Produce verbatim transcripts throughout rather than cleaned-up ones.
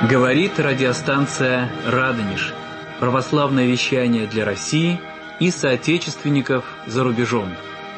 Говорит радиостанция «Радонеж». Православное вещание для России и соотечественников за рубежом.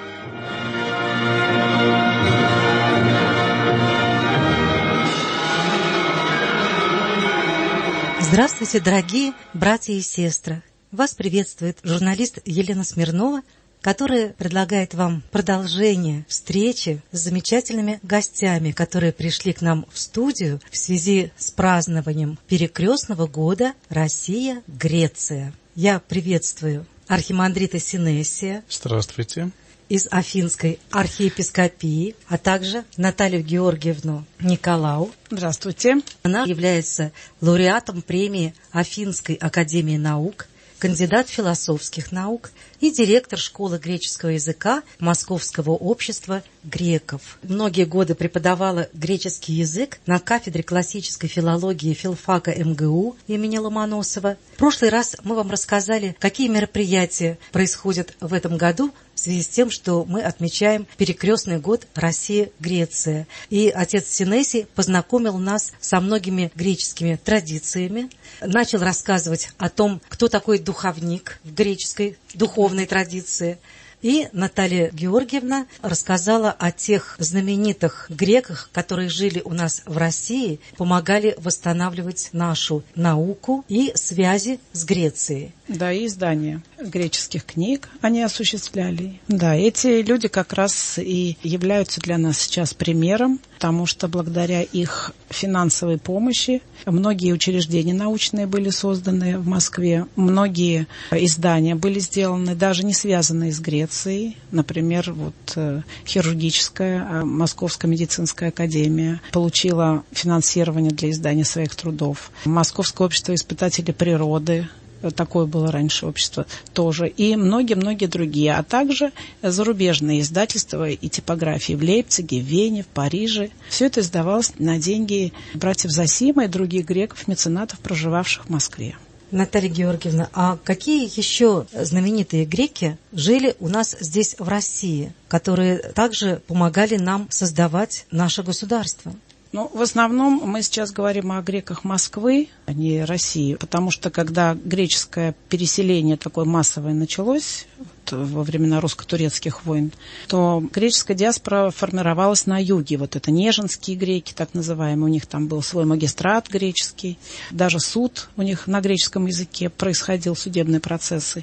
Здравствуйте, дорогие братья и сестры! Вас приветствует журналист Елена Смирнова, которая предлагает вам продолжение встречи с замечательными гостями, которые пришли к нам в студию в связи с празднованием перекрестного года Россия-Греция. Я приветствую архимандрита Синесия. Здравствуйте. Из Афинской архиепископии, а также Наталью Георгиевну Николау. Здравствуйте. Она является лауреатом премии Афинской академии наук, кандидат философских наук и директор школы греческого языка Московского общества греков. Многие годы преподавала греческий язык на кафедре классической филологии филфака эм гэ у имени Ломоносова. В прошлый раз мы вам рассказали, какие мероприятия происходят в этом году в связи с тем, что мы отмечаем перекрестный год Россия-Греция. И отец Синесий познакомил нас со многими греческими традициями, начал рассказывать о том, кто такой духовник в греческой духовной традиции. И Наталья Георгиевна рассказала о тех знаменитых греках, которые жили у нас в России, помогали восстанавливать нашу науку и связи с Грецией. Да, и издание греческих книг они осуществляли. Да, эти люди как раз и являются для нас сейчас примером, потому что благодаря их финансовой помощи многие учреждения научные были созданы в Москве, многие издания были сделаны, даже не связанные с Грецией. Например, вот хирургическая Московская медицинская академия получила финансирование для издания своих трудов. Московское общество испытателей природы, такое было раньше общество тоже, и многие-многие другие, а также зарубежные издательства и типографии в Лейпциге, в Вене, в Париже. Все это издавалось на деньги братьев Зосима и других греков-меценатов, проживавших в Москве. Наталья Георгиевна, а какие еще знаменитые греки жили у нас здесь в России, которые также помогали нам создавать наше государство? Ну, в основном мы сейчас говорим о греках Москвы, а не России, потому что когда греческое переселение такое массовое началось вот, во времена русско-турецких войн, то греческая диаспора формировалась на юге. Вот это неженские греки, так называемые, у них там был свой магистрат греческий, даже суд у них на греческом языке происходил, судебные процессы,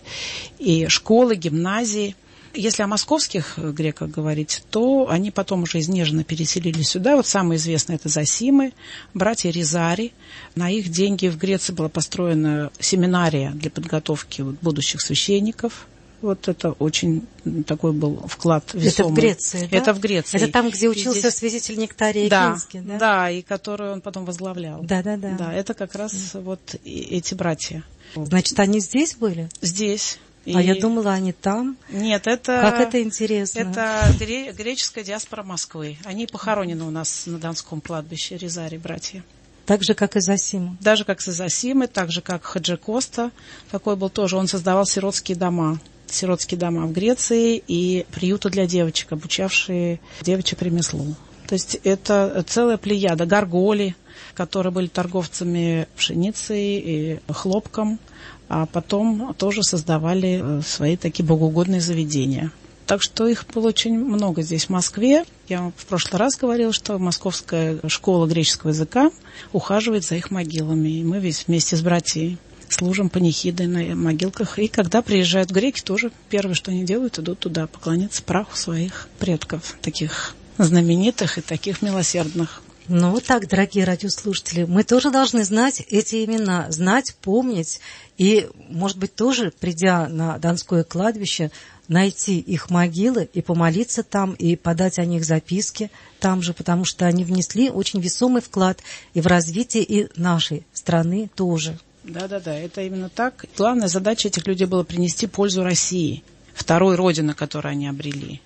и школы, гимназии. Если о московских греках говорить, то они потом уже из Нежина переселились сюда. Вот самые известные — это Зосимы, братья Ризари. На их деньги в Греции была построена семинария для подготовки вот будущих священников. Вот это очень такой был вклад весомый. Это в Греции, да? Это в Греции. Это там, где учился здесь святитель Нектарий Афинский, да? Да, да, и который он потом возглавлял. Да, да, да. Да, это как раз mm. вот эти братья. Значит, они здесь были? Здесь. И... А я думала, они там. Нет, это... Как это интересно. Это гре... греческая диаспора Москвы. Они похоронены у нас на Донском кладбище, Ризари, братья. Так же, как и Зосима. Даже как и Зосимы, так же, как Хаджи Коста. Такой был тоже. Он создавал сиротские дома. Сиротские дома в Греции и приюты для девочек, обучавшие девочек ремеслу. То есть это целая плеяда. Гарголи, которые были торговцами пшеницей и хлопком, а потом тоже создавали свои такие богоугодные заведения. Так что их было очень много здесь, в Москве. Я вам в прошлый раз говорила, что Московская школа греческого языка ухаживает за их могилами. И мы весь вместе с братьями служим панихиды на могилках. И когда приезжают греки, тоже первое, что они делают, идут туда поклониться праху своих предков, таких знаменитых и таких милосердных. Ну вот так, дорогие радиослушатели, мы тоже должны знать эти имена, знать, помнить и, может быть, тоже, придя на Донское кладбище, найти их могилы и помолиться там, и подать о них записки там же, потому что они внесли очень весомый вклад и в развитие и нашей страны тоже. Да-да-да, это именно так. Главная задача этих людей была принести пользу России, второй родины, которую они обрели.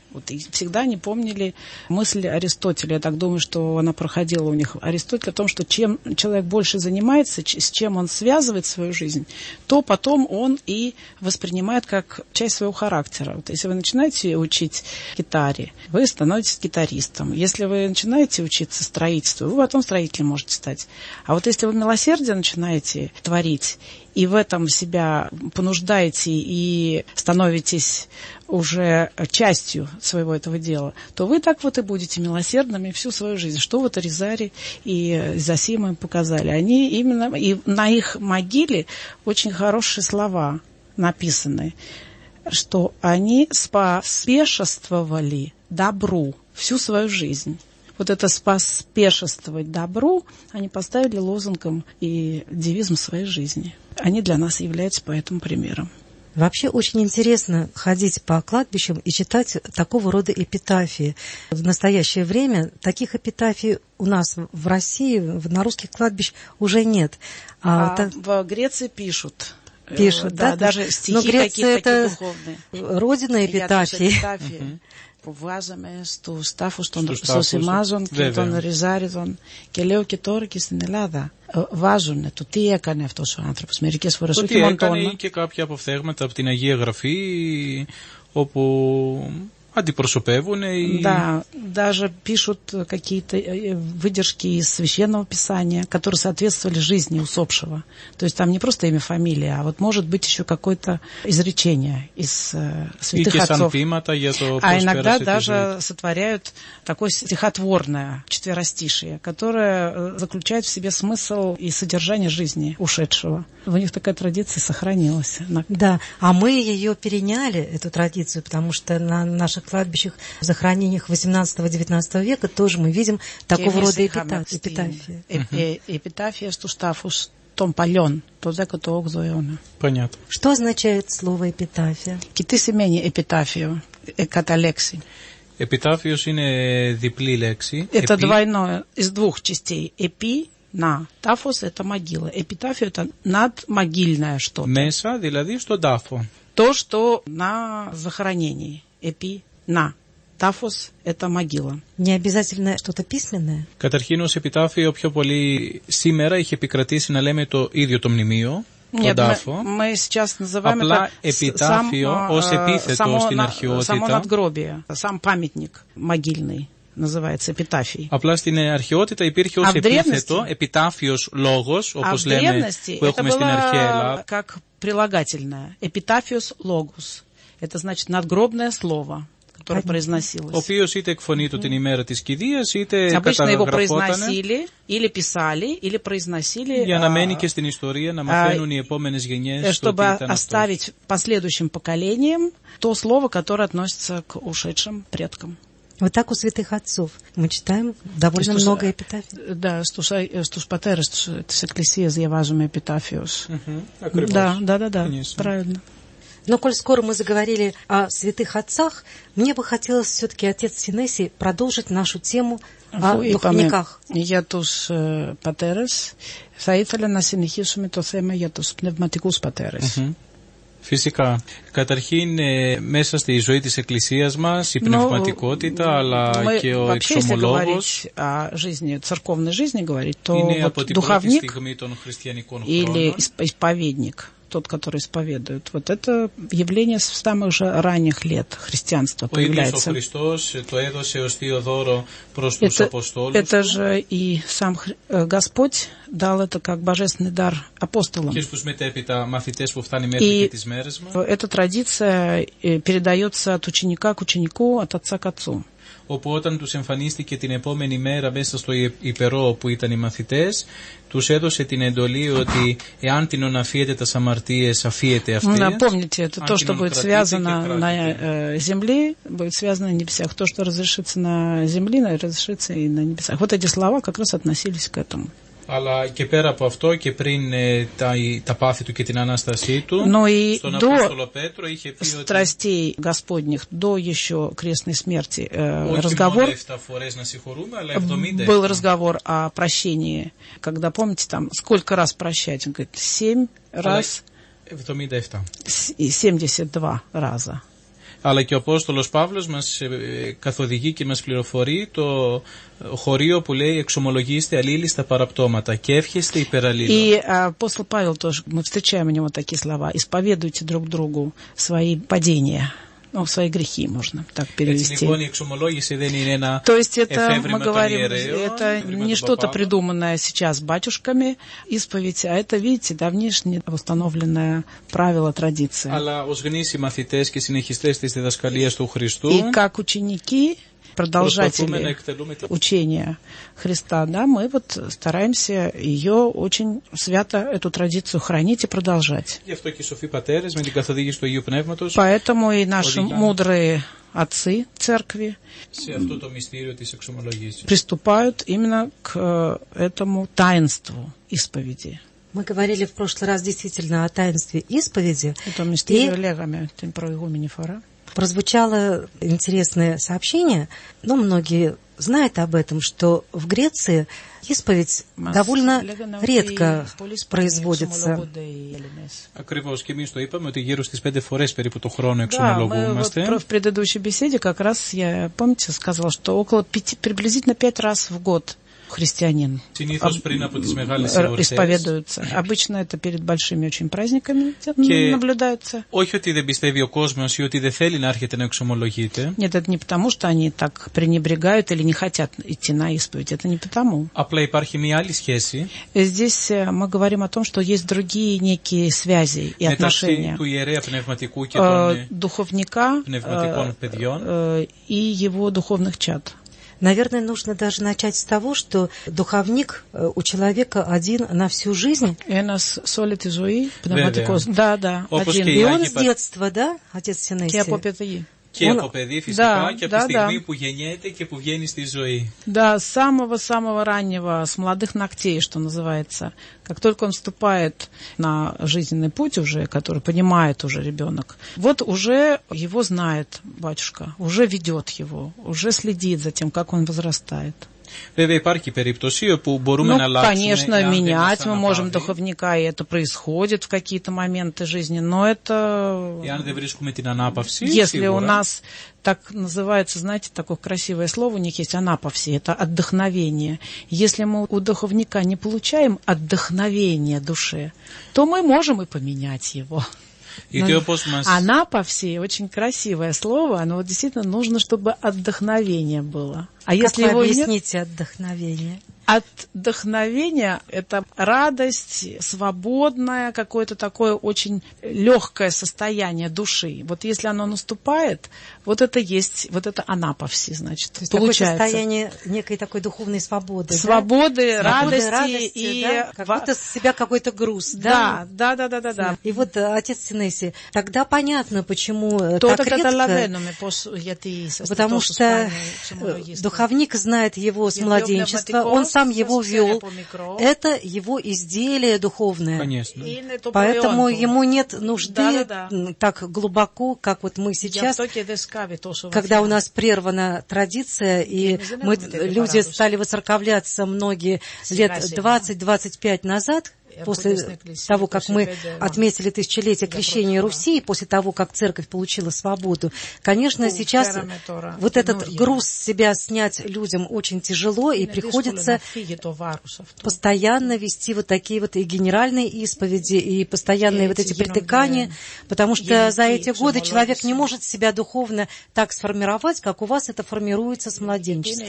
Вот, и всегда они помнили мысль Аристотеля. Я так думаю, что она проходила у них. Аристотель о том, что чем человек больше занимается, с чем он связывает свою жизнь, то потом он и воспринимает как часть своего характера. Вот если вы начинаете учить гитаре, вы становитесь гитаристом. Если вы начинаете учиться строительству, вы потом строителем можете стать. А вот если вы милосердие начинаете творить, и в этом себя понуждаете и становитесь уже частью своего этого дела, то вы так вот и будете милосердными всю свою жизнь. Что вот Аризари и Зосима им показали. Они именно, и на их могиле очень хорошие слова написаны, что они споспешествовали добру всю свою жизнь. Вот это споспешествовать добру они поставили лозунгом и девизом своей жизни. Они для нас являются поэтому примером. Вообще очень интересно ходить по кладбищам и читать такого рода эпитафии. В настоящее время таких эпитафий у нас в России, на русских кладбищ уже нет. А, а та... в Греции пишут. Пишут, да? да даже стихи но Греция какие-то это духовные. Родина эпитафии. Που βάζαμε στους τάφους των Σωσιμάζων και των Ριζάριδων και λέω και τώρα και στην Ελλάδα βάζουν το τι έκανε αυτός ο άνθρωπος μερικές φορές. Το τι έκανε ή και κάποια αποφθέγματα από την Αγία Γραφή όπου αντιπροσωπεύουν. И... Да, даже пишут какие-то выдержки из Священного Писания, которые соответствовали жизни усопшего. То есть там не просто имя, фамилия, а вот может быть еще какое-то изречение из э, святых отцов. А иногда даже сотворяют такое стихотворное четверостишие, которое заключает в себе смысл и содержание жизни ушедшего. У них такая традиция сохранилась. Да, а мы ее переняли, эту традицию, потому что на наших кладбищах, в захоронениях восемнадцатого-девятнадцатого века тоже мы видим такого рода эпитафии. Эпитафия στους τάφους των παλιών, το δέκατο όγδοο αιώνα. Понятно. Что означает слово эпитафия? Και τι σημαίνει επιτάφιο κατά λέξη? Επιτάφιος είναι διπλή λέξη. Это двойное, из двух частей. Эпи, на. Тафос — это могила. Эпитафия — это надмогильное что-то. Μέσα, δηλαδή στον τάφο. То, что на захоронении. Эпи, на. Τάφος — это могила. Не обязательно что-то письменное. Καταρχήν ως επιτάφιο πιο πολύ σήμερα είχε επικρατήσει να λέμε το ίδιο το μνημείο. Нет, мы, мы сейчас называем Απλά это επιτάφιο сам, ως επίθετο само, στην αρχαιότητα. Само надгробие, сам памятник могильный называется эпитафией. Απλά στην αρχαιότητα υπήρχε ως επίθετο, επιτάφιος λόγος, όπως λέμε, που έχουμε στην αρχαία Ελλάδα. Как прилагательное. Эпитафиос логос. Это значит надгробное слово, которое произносилось. Ο οποίος είτε εκφωνείται την ημέρα της κηδείας, είτε καταγραφότανε. Обычно его произносили, или πисали, или произносили. Για να μένει και στην ιστορία, να μαθαίνουν οι επόμενες γενιές. Чтобы оставить последующим поколениям то слово, которое относится к ушедшим предкам. Вот так у святых отцов мы читаем довольно στους, много эпитафий. Да, στους, στους πατέρες της Εκκλησίας διαβάζουμε эпитафиos. Uh-huh. Да, да, да, да, правильно. Но коль скоро мы заговорили о святых отцах, мне бы хотелось все-таки, отец Синесий, продолжить нашу тему о δуховниках. Για τους πατέρες, θα ήθελα να συνεχίσουμε το θέμα για τους πνευματικούς πατέρες. Uh-huh. Φυσικά. Καταρχήν, μέσα στη ζωή της Εκκλησίας μας, η πνευματικότητα, no, αλλά και ο εξομολόγος είναι από την πρώτη στιγμή των χριστιανικών χρόνων. Тот, который исповедует. Вот это явление с самых же ранних лет христианства появляется. Это, это же и сам Господь дал это как божественный дар апостолам. И эта традиция передается от ученика к ученику, от отца к отцу. Όπου όταν τους εμφανίστηκε την επόμενη μέρα μέσα στο υπερό που ήταν οι μαθητές, τους έδωσε την εντολή ότι εάν τινον αφίετε τας αμαρτίες, αφίετε αυτές. Помните, это то, что будет связано на земле, будет связано на небесах. То, что разрешится на земле, разрешится и на небесах. Вот эти слова как раз относились к этому. Αλλά και πέρα από αυτό και πριν ε, τα, τα πάθη του και την Ανάστασή του, στον Απόστολο Πέτρο είχε πει ότι страстей Господних, до еще крестной смерти э, разговор, был разговор о прощении, когда, помните, там, сколько раз прощать? Он говорит, семь раз, εβδομήντα επτά. семьдесят два раза. Αλλά και ο Απόστολος Παύλος μας καθοδηγεί και μας πληροφορεί το χωρίο που λέει «Εξομολογήστε αλλήλιστα параптώματα και εύχεστε υπεραλλήλων». И апостол Павел тоже, мы встречаем у него такие слова: «Исповедуйте друг другу свои падения». Ну, свои грехи можно так перевести. То есть это, мы говорим, это не что-то придуманное сейчас батюшками, исповедь, а это, видите, давнишнее установленное правило, традиция. И как ученики, продолжатели учения Христа, да, мы вот стараемся ее очень свято, эту традицию хранить и продолжать. Поэтому и наши мудрые отцы церкви приступают именно к этому таинству исповеди. Мы говорили в прошлый раз действительно о таинстве исповеди. Это мистерию легами, тем про игуменифора. Прозвучало интересное сообщение, но многие знают об этом, что в Греции исповедь довольно редко производится. Ακριβώς, και εμείς το είπαμε ότι γύρω στις πέντε φορές περίπου το χρόνο εξομολογούμαστε. Да, мы в предыдущей беседе как раз я, помните, сказала, что около пяти, приблизительно пять раз в год христианин исповедуются. Обычно это перед большими очень праздниками наблюдается. Όχι ότι δεν πιστεύει ο κόσμος ή ότι δεν θέλει να έρχεται να εξομολογείται. Нет, это не потому, что они так пренебрегают или не хотят идти на исповедь. Это не потому. Απλά υπάρχει μια άλλη σχέση. Здесь мы говорим о том, что есть другие некие связи и отношения του ιερέα πνευματικού και των духовника πνευματικών παιδιών и его духовных чад. Наверное, нужно даже начать с того, что духовник у человека один на всю жизнь. Да, да, один. И он с детства, да, отец Синесий? Και он, από παιδί φυσικά да, και από да, τη στιγμή да. που γεννιέται και που βγαίνει στη ζωή. Да, с самого-самого раннего, с молодых ногтей, что называется. Как только он вступает на жизненный путь уже, который понимает уже ребенок, вот уже его знает батюшка, уже ведет его, уже следит за тем, как он возрастает. Βέβαια υπάρχει περίπτωση όπου μπορούμε να αλλάξουμε. Конечно, менять мы можем духовника, и это происходит в какие-то моменты жизни, но это... Если у нас так называется, знаете, такое красивое слово у них есть, анапавси, это отдохновение. Если мы у духовника не получаем отдохновение душе, то мы можем и поменять его. Анапавси, очень красивое слово, но вот действительно нужно, чтобы отдохновение было. А как если вы его объясните нет, отдохновение? Отдохновение – это радость, свободное, какое-то такое очень легкое состояние души. Вот если оно наступает, вот это есть, вот это анапавси, значит, то есть получается. Такое состояние некой такой духовной свободы. Свободы, да? радости, радости и да? как будто с себя какой-то груз. Да, да, да, да, да, да. И вот, отец Синесий, тогда понятно, почему то так редко, потому что духовник знает его с младенчества, он сам его вел, это его изделие духовное. Конечно. Поэтому ему нет нужды да, да, да. так глубоко, как вот мы сейчас, когда у нас прервана традиция, и мы, люди стали воцерковляться многие лет двадцать-двадцать пять назад, после того, как мы отметили тысячелетие крещения Руси, после того, как церковь получила свободу, конечно, сейчас вот этот груз с себя снять людям очень тяжело, и приходится постоянно вести вот такие вот и генеральные исповеди, и постоянные вот эти притыкания, потому что за эти годы человек не может себя духовно так сформировать, как у вас это формируется с младенчества.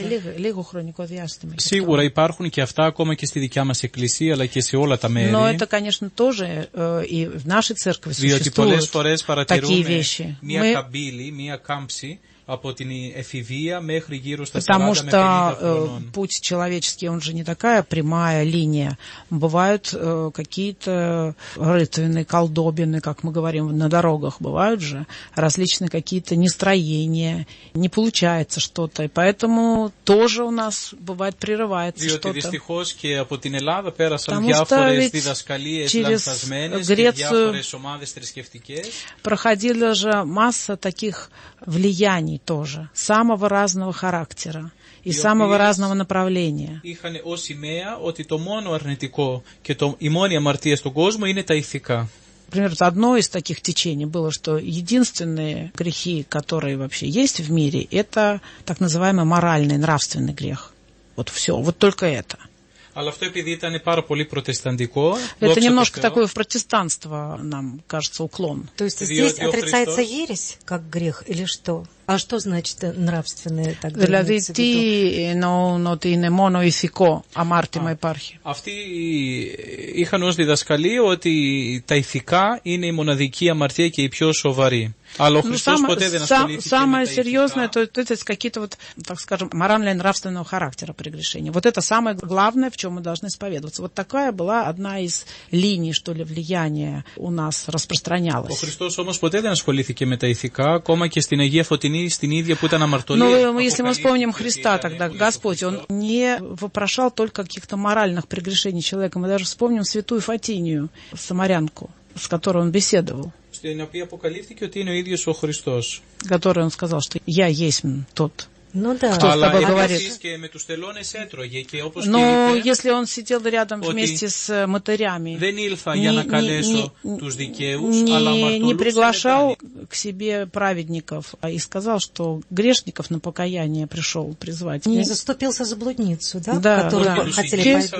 Σίγουρα υπάρχουν και αυτά ακόμα και στη δικιά μας εκκλησία, αλλά και σε όλα τα μέρη. Но это, конечно, тоже э, и в нашей церкви существуют такие вещи. Μία καμπύλη, μία κάμψη από την εφηβεία μέχρι γύρω στα Потому сорок пятьдесят что э, путь человеческий, он же не такая прямая линия. Бывают э, какие-то рытвины, колдобины, как мы говорим, на дорогах. Бывают же различные какие-то нестроения. Не получается что-то. И поэтому тоже у нас бывает прерывается что-то. Δυστυχώς και από την Ελλάδα πέρασαν διάφορες διδασκαλίες λανθασμένες και διάφορες ομάδες θρησκευτικές. Проходила же масса таких влияний тоже, самого разного характера и самого разного направления. Είχαν ως σημαία ότι το μόνο αρνητικό και το, η μόνη αμαρτία στον κόσμο είναι τα ηθικά. Например, одно из таких течений было, что единственные грехи, которые вообще есть в мире, это так называемый моральный, нравственный грех. Вот все, вот только это. Αλλά αυτό επειδή ήταν πάρα πολύ προτεσταντικό. Это немножко такое в протестанство, нам кажется, уклон. То есть здесь отрицается ересь как грех или что? А что значит νραυστвенное тогда? Δηλαδή, τι εννοούν ότι είναι μόνο ηθικό αμάρτημα υπάρχει. Αυτοί είχαν ως διδασκαλία ότι τα ηθικά είναι η μοναδική αμαρτία και η πιο σοβαρή. Αλλά ο Χριστός ну, ποτέ δεν ασχολήθηκε самое με τα серьезное, ηθικά. то, то есть какие-то вот, так скажем, морально-нравственного характера прегрешения. Вот это самое главное, в чем мы должны исповедоваться. Вот такая была одна из линий, что ли, влияния у нас распространялась. Ο Χριστός όμως ποτέ δεν ασχολήθηκε με τα ηθικά, ακόμα και στην Αγία Φωτεινή, στην ίδια που ήταν αμαρτωλή. Но если мы вспомним Христа, тогда Господь, Он не вопрошал только каких-то моральных прегрешений человека. Мы даже вспомним святую Фатинию, самарянку, с которой Он беседовал. Στην οποία αποκαλύφθηκε ότι είναι ο ίδιος ο Χριστός. Которой Он сказал, что «Я есть тот». Ну да. Кто с тобой говорит? Но если он сидел рядом вместе с мытарями, не, не, не приглашал к себе праведников, а и сказал, что грешников на покаяние пришел призвать. Не заступился за блудницу, да? Да, которую да. хотели пойти.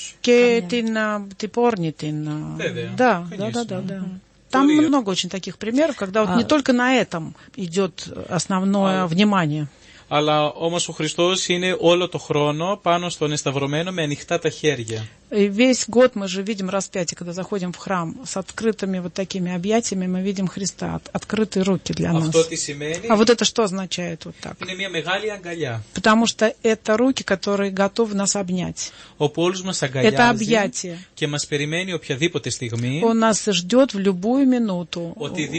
Да, да, да, да, да. Там много очень таких примеров, когда вот а... не только на этом идет основное а... внимание. Αλλά όμως ο Χριστός είναι όλο το χρόνο πάνω στον εσταυρωμένο με ανοιχτά τα χέρια. И весь год мы же видим распятие, когда заходим в храм с открытыми вот такими объятиями, мы видим Христа, открытые руки для нас. А вот это что означает вот так? Потому что это руки, которые готовы нас обнять. Это объятие. Он нас ждет в любую минуту.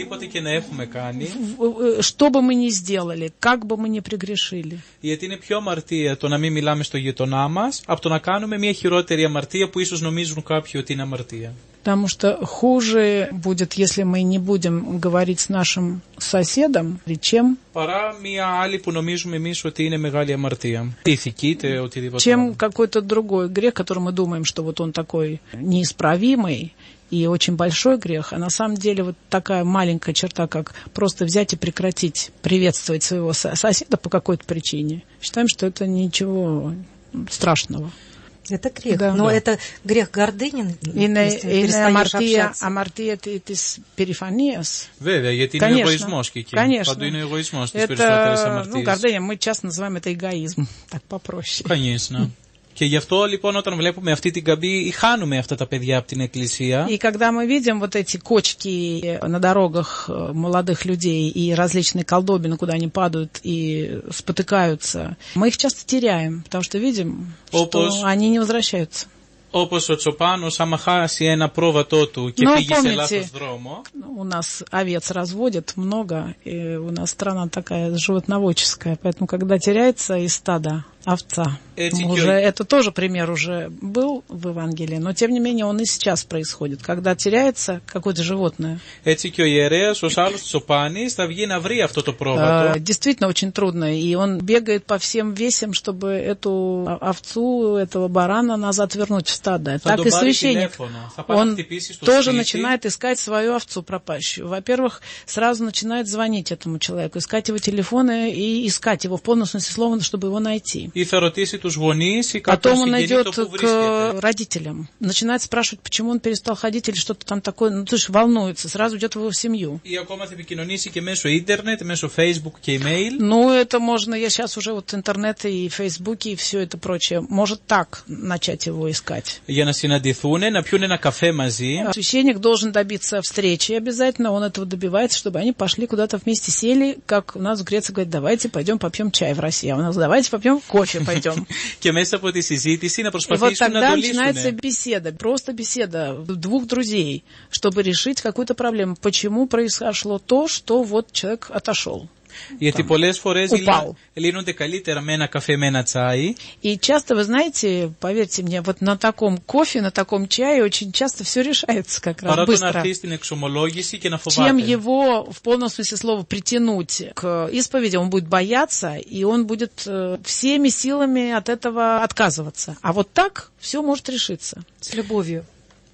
Что бы мы ни сделали, как бы мы ни прегрешили. Γιατί είναι πιο αμαρτία το να μην μιλάμε στο γειτονά μας από το να κάνουμε μια χειρότερη αμαρτία που ίσως νομίζουν κάποιοι ότι είναι αμαρτία. Потому что хуже будет, если мы не будем говорить с нашим соседом, чем παρά μια άλλη που νομίζουμε εμείς ότι είναι μεγάλη αμαρτία. Ηθική, είτε οτιδήποτε. Чем какой-то другой грех, который мы думаем, что вот он такой неисправимый и очень большой грех, а на самом деле вот такая маленькая черта, как просто взять и прекратить приветствовать своего соседа по какой-то причине. Считаем, что это ничего страшного. Это грех, да, но да. это грех гордыни, είναι, если перестаешь αμαρτία, общаться. Αμαρτία της περηφανίας. Βέβαια, γιατί είναι εγωισμός και εκεί. Конечно. Παντού είναι εγωισμός στις περισσότερες αμαρτίες. Ну, гордыня, мы часто называем это эгоизм, так попроще. Конечно. Και γι' αυτό λοιπόν όταν βλέπουμε αυτή την καμπή χάνουμε αυτά τα παιδιά από την εκκλησία. И когда мы видим вот эти кочки на дорогах молодых людей и различные колдобины, куда они падают и спотыкаются, мы их часто теряем, потому что видим, Όπως... что они не возвращаются. Όπως ο Τσοπάνος άμα χάσει ένα πρόβατό του και Но, φύγει помните, σε λάθος δρόμο. У нас овец разводят много, и у нас страна такая животноводческая, поэтому когда теряется из стада овца, уже, это тоже пример уже был в Евангелии, но тем не менее он и сейчас происходит, когда теряется какое-то животное. Έτσι και ο ιερέας, ως άλλος Τσοπάνης, θα βγει να βρει αυτό το πρόβατο. Действительно очень трудно, и он бегает по всем весям, чтобы эту овцу, этого барана назад вернуть в стадо. Так и священник, он тоже начинает искать свою овцу пропащую. Во-первых, сразу начинает звонить этому человеку, искать его телефоны и искать его в полном смысле слова, чтобы его найти. Ή θα ρωτήσει τους γονείς ή Потом он συγγενή идет το που к βρίσκεται. родителям, начинает спрашивать, почему он перестал ходить или что-то там такое, ну, то есть волнуется, сразу идет в его семью. Ή ακόμα θα επικοινωνήσει και μέσω ίντερνετ, μέσω Facebook και email. Ну, это можно, я сейчас уже вот интернет и Facebook и все это прочее, может так начать его искать. Για να συναντηθούν, να πιούν ένα καφέ μαζί. Священник должен добиться встречи обязательно, он этого добивается, чтобы они пошли куда-то вместе, сели, как у нас в Греции говорят, давайте пойдем попьем чай в России, а у нас давайте попьем кофе, пойдем. Και μέσα από τη συζήτηση να И вот προσπαθήσουν να тогда το начинается λύσουν. беседа, просто беседа двух друзей, чтобы решить какую-то проблему. Почему произошло то, что вот человек отошел. Γιατί πολλές φορές упал. λύνονται καλύτερα με ένα καφέ, με ένα τσάι. И часто, вы знаете, поверьте мне, вот на таком кофе, на таком чае очень часто все решается как раз Παρά το να быстро. έρθει στην εξομολόγηση και να Чем φοβάται. его в полном смысле слова притянуть к исповеди, он будет бояться, и он будет э, всеми силами от этого отказываться. А вот так все может решиться. С любовью.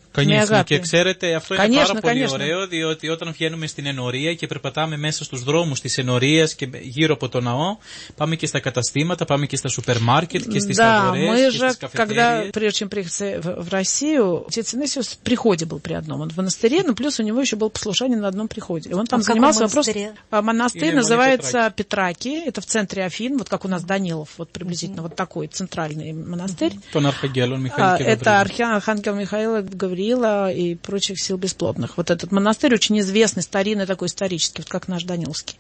Κανείς, και ξέρετε, αυτό είναι конечно, πάρα πολύ конечно. ωραίο, διότι όταν βγαίνουμε στην ενορία και περπατάμε μέσα στους δρόμους της ενορίας και γύρω από το ναό, πάμε και στα καταστήματα, πάμε και στα σούπερ μάρκετ και στις αγορές мы και же, στις когда, καφετέριες. прежде чем приехать в, в Россию, отец Инессиус в приходе был при одном, он в монастыре, но плюс у него еще было послушание на одном приходе. И он там а занимался вопросом. Монастырь называется Петраки, это в центре Афин, вот как у нас Данилов, вот приблизительно вот такой центральный монастырь. Τον Αρχαγγέλων Μιχαήλ και Это Архангел Михаила Гавриила и прочих сил бесплотных. Вот этот монастырь очень известный, старинный такой исторический, вот как наш Даниловский.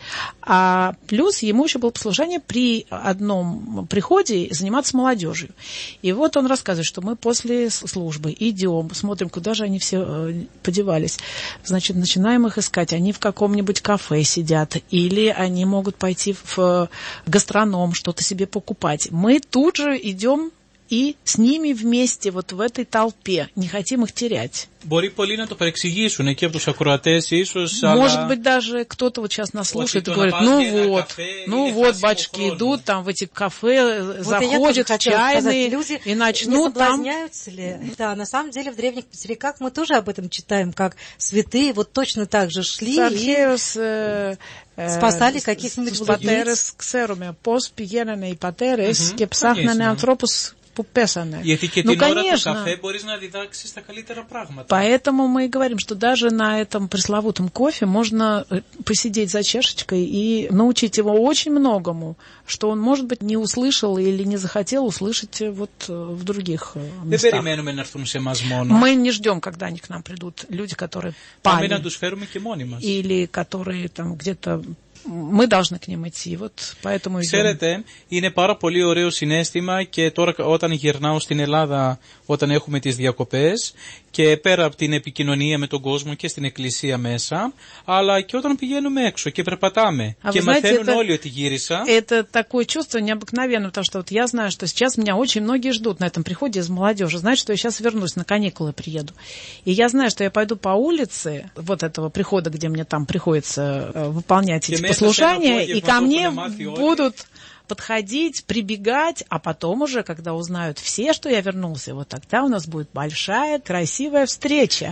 А плюс ему еще было послушание при одном приходе заниматься молодежью. И вот он рассказывает, что мы после службы идем, смотрим, куда же они все подевались. Значит, начинаем их искать. Они в каком-нибудь кафе сидят, или они могут пойти в гастроном, что-то себе покупать. Мы тут же идем и с ними вместе вот в этой толпе. Не хотим их терять. Μπορεί πολλοί να το παρεξηγήσουν εκεί από τους ακροατές ίσως, Может αλλά... быть, даже кто-то вот сейчас нас слушает и говорит, ну вот, ну вот, батюшки идут там в эти кафе, вот заходят в чайные люди и начнут не соблазняются там... ли? Да, на самом деле в древних патериках мы тоже об этом читаем, как святые вот точно так же шли Археус, и э, спасали каких-нибудь πατέρες, ξέρουμε πώς πηγαίνανε οι πατέρες και ψάχνανε ανθρώπους που πέσανε. Γιατί και ну, την ώρα конечно. του καφέ μπορείς να διδάξεις τα καλύτερα πράγματα. Поэтому мы и говорим, что даже на этом пресловутом кофе можно посидеть за чашечкой и научить его очень многому, что он, может быть, не услышал или не захотел услышать вот в других местах. Δεν περιμένουμε να έρθουν σε εμάς μόνο. Мы не ждем, когда они к нам придут, люди, которые Πάμε пали, να τους φέρουμε και μόνοι μας. или которые там где-то мы должны к ним идти, вот поэтому Ξέρετε, είναι πάρα πολύ ωραίο συναίσθημα και τώρα όταν γυρνάω στην Ελλάδα, όταν έχουμε τις διακοπές και πέρα από την επικοινωνία με τον κόσμο και στην εκκλησία μέσα, αλλά και όταν πηγαίνουμε έξω και περπατάμε а και знаете, μαθαίνουν это, όλοι ότι γύρισα. Это такое чувство необыкновенное, потому что вот я знаю, что сейчас меня очень многие ждут на этом приходе из молодежи, знают, что я сейчас вернусь, на каникулы приеду. И я знаю, что я пойду по улице вот этого прихода, где мне там приходится выполнять эти послушания, и ко мне будут подходить, прибегать, а потом уже, когда узнают все, что я вернулся, вот тогда у нас будет большая, красивая встреча.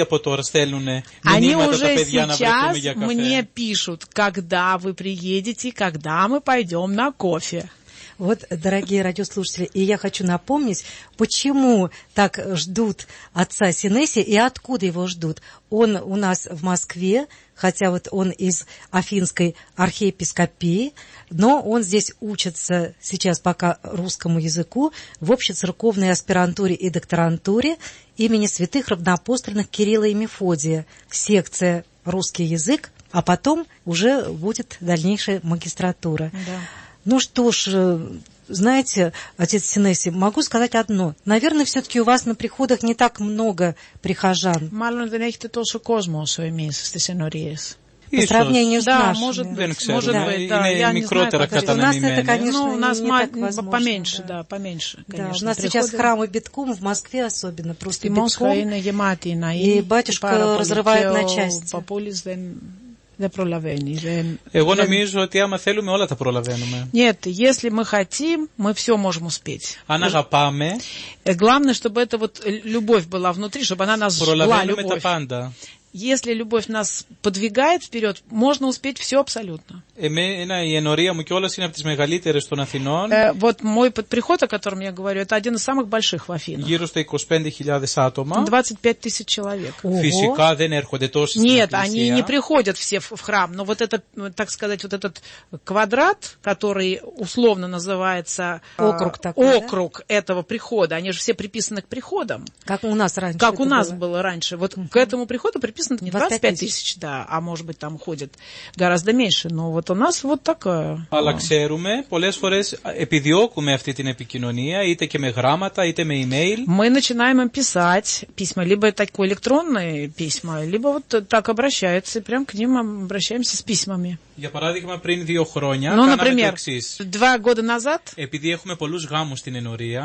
Они уже сейчас мне пишут, когда вы приедете, когда мы пойдем на кофе. Вот, дорогие радиослушатели, и я хочу напомнить, почему так ждут отца Синеси и откуда его ждут. Он у нас в Москве, хотя вот он из Афинской архиепископии, но он здесь учится сейчас пока русскому языку в общецерковной аспирантуре и докторантуре имени святых равноапостольных Кирилла и Мефодия, секция «Русский язык», а потом уже будет дальнейшая магистратура. Да. Ну что ж, знаете, отец Синеси, могу сказать одно. Наверное, все-таки у вас на приходах не так много прихожан. Μάλλον δεν έχετε τόσο κόσμο όσο εμείς στις ενορίες. По сравнению с да, нашими. может быть, ξέρω, может да. быть, да, είναι я не μικρότερα знаю, κατανεμημένοι. У нас это, конечно, ну, у нас не ма- так возможно. поменьше, да, да, поменьше, конечно. Да, у нас приходы. сейчас храмы битком, в Москве особенно, просто И Москва битком. είναι γεμάτη να И είναι. батюшка разрывает на части. Ο Παπούλης δεν, δεν προλαβαίνει. Δεν, Εγώ δεν... νομίζω ότι άμα θέλουμε όλα τα προλαβαίνουμε. Нет, если мы хотим, мы все можем успеть. Αν αγαπάμε, Главное, чтобы эта вот любовь была внутри, чтобы она нас жгла, προλαβαίνουμε τα любовь. πάντα. Если любовь нас подвигает вперед, можно успеть все абсолютно. Εμένα η ενορία μου κιόλας είναι από τις μεγαλύτερες των Αθηνών. Э, вот мой подприход, о котором я говорю, это один из самых больших в Афинах. Γύρω στα είκοσι πέντε χιλιάδες άτομα. двадцать пять тысяч человек. Физика δεν έρχονται τόσοι στην Нет, εκκλησία. они не приходят все в храм, но вот это, так сказать, вот этот квадрат, который условно называется округ, э, такой, округ да? этого прихода, они же все приписаны к приходам. Как у нас раньше. Как у нас было, было раньше. Вот uh-huh. к этому приходу приписано не двадцать пять тысяч, да, а может быть там ходит гораздо меньше, но вот у нас вот такая. Αλλά ξέρουμε, πολλές φορές επιδιώκουμε αυτή την επικοινωνία, είτε και με γράμματα, είτε με email. Мы начинаем им писать письма, либо такие электронные письма, либо вот так обращаются, и прям к ним обращаемся с письмами. Για παράδειγμα, πριν δύο χρόνια, ну, κάναμε например, το εξής. Два года назад, επειδή έχουμε πολλούς γάμους στην ενορία,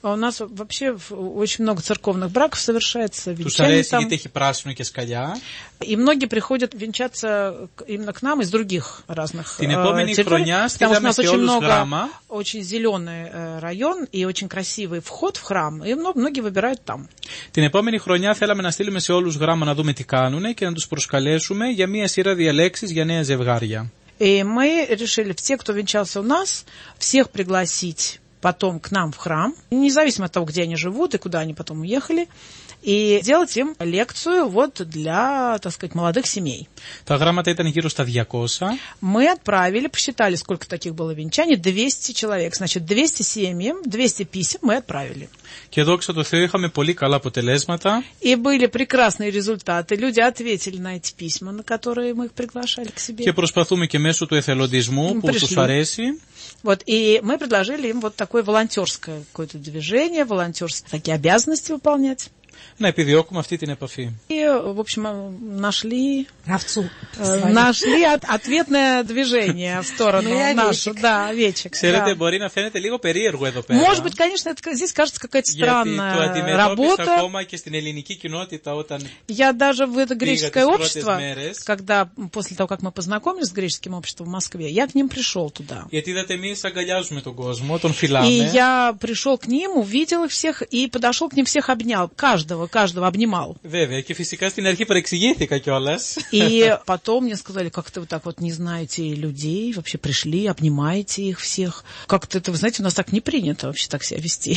А у нас вообще очень много церковных браков совершается. Τους αρέσει γιατί έχει πράσινο και σκαλιά. И многие приходят венчаться именно к нам из других разных Την επόμενη χρονιά территорий, потому что у нас очень много, γράμμα. очень зеленый район и очень красивый вход в храм, и многие выбирают там. Την επόμενη χρονιά θέλαμε να στείλουμε σε όλους γράμμα να δούμε τι κάνουνε και να τους проскалέσουμε για μια σειρά διαλέξεις για νέα ζευγάρια. И мы решили, все, кто венчался у нас, всех пригласить потом к нам в храм, независимо от того, где они живут и куда они потом уехали, и сделать им лекцию вот для, так сказать, молодых семей. Τα γράμματα ήταν γύρω στα διακόσια. Мы отправили, посчитали, сколько таких было венчаний, двести человек. Значит, двести семьям, двести писем мы отправили. Και δόξα τω Θεώ είχαμε πολύ καλά αποτελέσματα. И были прекрасные результаты. Люди ответили на эти письма, на которые мы их приглашали к себе. Και προσπαθούμε και μέσω του εθελοντισμού που τους αρέσει. Вот, и мы предложили им вот такое волонтерское какое-то движение, волонтерские такие обязанности выполнять. Να επιδιώκουμε αυτή την επαφή. И, в общем, нашли, овцу. Нашли от, ответное движение в сторону нашу. Да, овечек. Ξέρετε, да. μπορεί να φαίνεται λίγο περίεργο εδώ πέρα. Может быть, конечно, это, здесь кажется какая-то странная работа. Ακόμα και στην ελληνική κοινότητα, όταν Я даже в это греческое общество, когда после того, как мы познакомились с греческим обществом в Москве, я к ним пришел туда. Γιατί είδατε, εμείς αγκαλιάζουμε τον κόσμο, τον φυλάμε. И я пришел к ним, увидел их всех и подошел к ним, всех обнял. Каждого, каждого обнимал. Βέβαια, και φυσικά στην αρχή παρεξηγήθηκα киолас. И потом мне сказали, как-то вы так вот не знаете людей, вообще пришли, обнимаете их всех. Как-то это, вы знаете, у нас так не принято вообще так себя вести.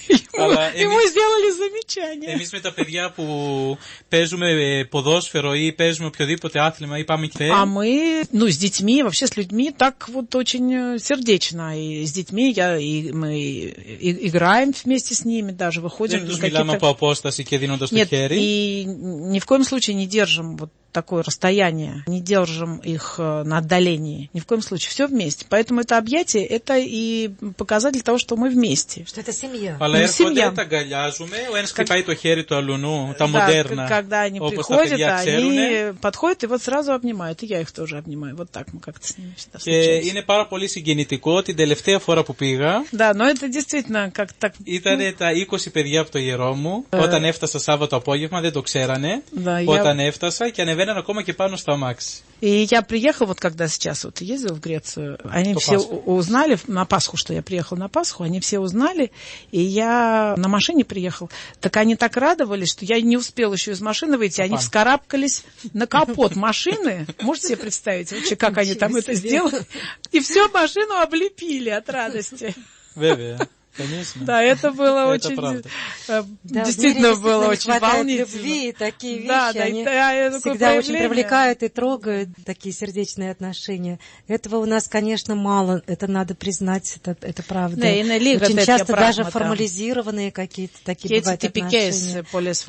И мы сделали замечание. Εμείς με τα παιδιά που παίζουμε ποδόσφαιρο ή παίζουμε οποιοδήποτε άθλημα ή πάμε και... А мы, ну, с детьми, вообще с людьми так вот очень сердечно. И с детьми я, и мы и, играем вместе с ними, даже выходим Δεν на τους какие-то... μιλάμε από απόσταση και δίνοντας το Нет, χέρι. и ни в коем случае не держим вот такое расстояние, не держим их на отдалении, ни в коем случае, все вместе. Поэтому это объятие, это и показатель того, что мы вместе. Что это семья. Αλλά έρχονται, τα αγκαλιάζουμε, ο ένας χτυπάει το χέρι του αλουνού, τα μοντέρνα, когда они приходят, они подходят и вот сразу обнимают, и я их тоже обнимаю. Вот так мы как-то с ними всегда встречаемся. Και είναι πάρα πολύ συγκινητικό, την τελευταία φορά που πήγα, да, но это действительно как так... ήταν τα είκοσι παιδιά από το ιερό μου, όταν έφτασα Σάββατο απόγευμα, δεν το ξέρανε, да, όταν я... έφτασα και ανεβαίναν ακόμα και πάνω στο αμάξι. И я приехал, вот когда сейчас вот ездил в Грецию, они По все Пасху. узнали, на Пасху, что я приехал на Пасху, они все узнали, и я на машине приехал. Так они так радовались, что я не успел еще из машины выйти, они вскарабкались на капот машины, можете себе представить вообще, как они там это сделали, и всю машину облепили от радости. Βέβαια. Конечно. Да, это было это очень, правда. Да, действительно было очень волнительно. Любви, и такие вещи, да, да, они да, всегда очень привлекают и трогают, такие сердечные отношения. Этого у нас, конечно, мало, это надо признать, это, это правда. Да, очень часто даже формализированные какие-то такие бывают отношения.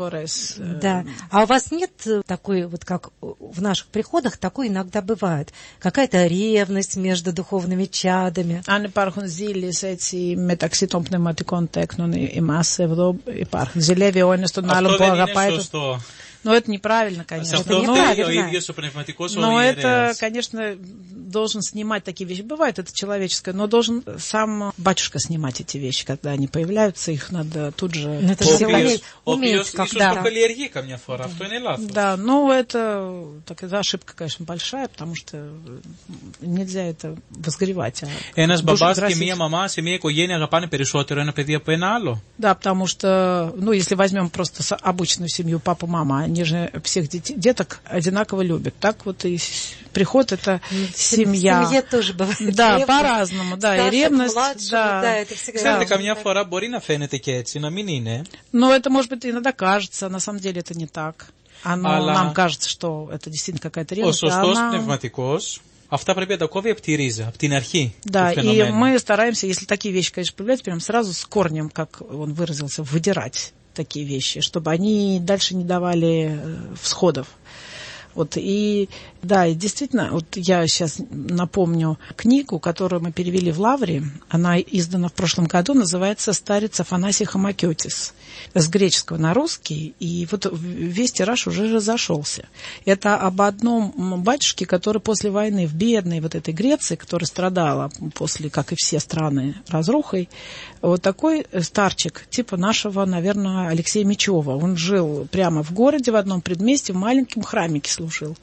Да. А у вас нет такой, вот как в наших приходах, такое иногда бывает, какая-то ревность между духовными чадами? Αν υπάρχουν ζήλες έτσι μεταξύ των πνευματικών τέκνων, εμάς εδώ υπάρχουν. Ζηλεύει ο ένας τον άλλον που αγαπάει. Αυτό δεν είναι σωστό. Но это неправильно, конечно. Это неправильно. Но это, конечно, должен снимать такие вещи. Бывает это человеческое, но должен сам батюшка снимать эти вещи, когда они появляются, их надо тут же... Это же уметь, уметь когда... каллиергии камня фора, αυτό είναι λάθος. Да, но это, так, это ошибка, конечно, большая, потому что нельзя это возгревать. Ένας μπαμπάς και μία μαμά σε μία οικογένεια αγαπάνε περισσότερο ένα παιδί από ένα άλλο. Да, потому что, ну, если возьмем просто обычную семью, папу, мама, они же всех детей, деток одинаково любят. Так вот и приход это семья. В семье тоже бывает. Да, по-разному, да, и ревность. Да. Да, это всегда. Ξέρετε, καμιά φορά μπορεί να φαίνεται και έτσι, να μην είναι. Но это, может быть, иногда кажется, на самом деле это не так. Оно, Αλλά... Нам кажется, что это действительно какая-то ревность. Ο σωστός она... πνευματικός, αυτά πρέπει να τα κόβει από τη ρίζα, από την αρχή. Да, и мы стараемся, если такие вещи, конечно, появляются, прям сразу с корнем, как он выразился, выдирать такие вещи, чтобы они дальше не давали всходов. Вот, и да, и действительно, вот я сейчас напомню книгу, которую мы перевели в Лавре. Она издана в прошлом году, называется «Старец Афанасий Хамакетис». С греческого на русский, и вот весь тираж уже разошелся. Это об одном батюшке, который после войны в бедной вот этой Греции, которая страдала после, как и все страны, разрухой, вот такой старчик, типа нашего, наверное, Алексея Мечева. Он жил прямо в городе, в одном предместье, в маленьком храмике служил.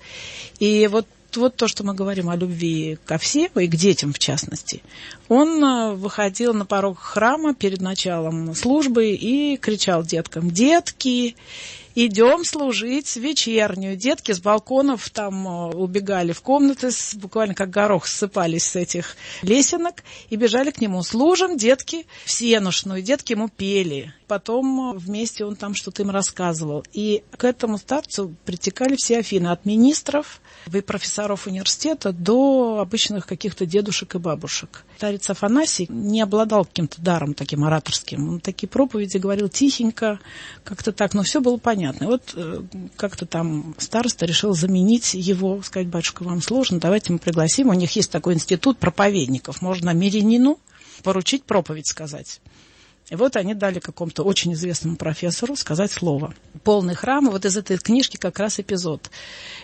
И вот вот то, что мы говорим о любви ко всем, и к детям в частности, он выходил на порог храма перед началом службы и кричал деткам: «Детки, идем служить вечернюю». Детки с балконов там убегали в комнаты, буквально как горох ссыпались с этих лесенок и бежали к нему: «Служим, детки, всеношную». Детки ему пели. Потом вместе он там что-то им рассказывал. И к этому старцу притекали все Афины, от министров и профессоров университета до обычных каких-то дедушек и бабушек. Старец Афанасий не обладал каким-то даром таким ораторским. Он такие проповеди говорил тихенько, как-то так, но все было понятно. И вот как-то там староста решил заменить его, сказать: «Батюшка, вам сложно, давайте мы пригласим». У них есть такой институт проповедников. Можно мирянину поручить проповедь сказать. И вот они дали какому-то очень известному профессору сказать слово. Полный храм, и вот из этой книжки как раз эпизод.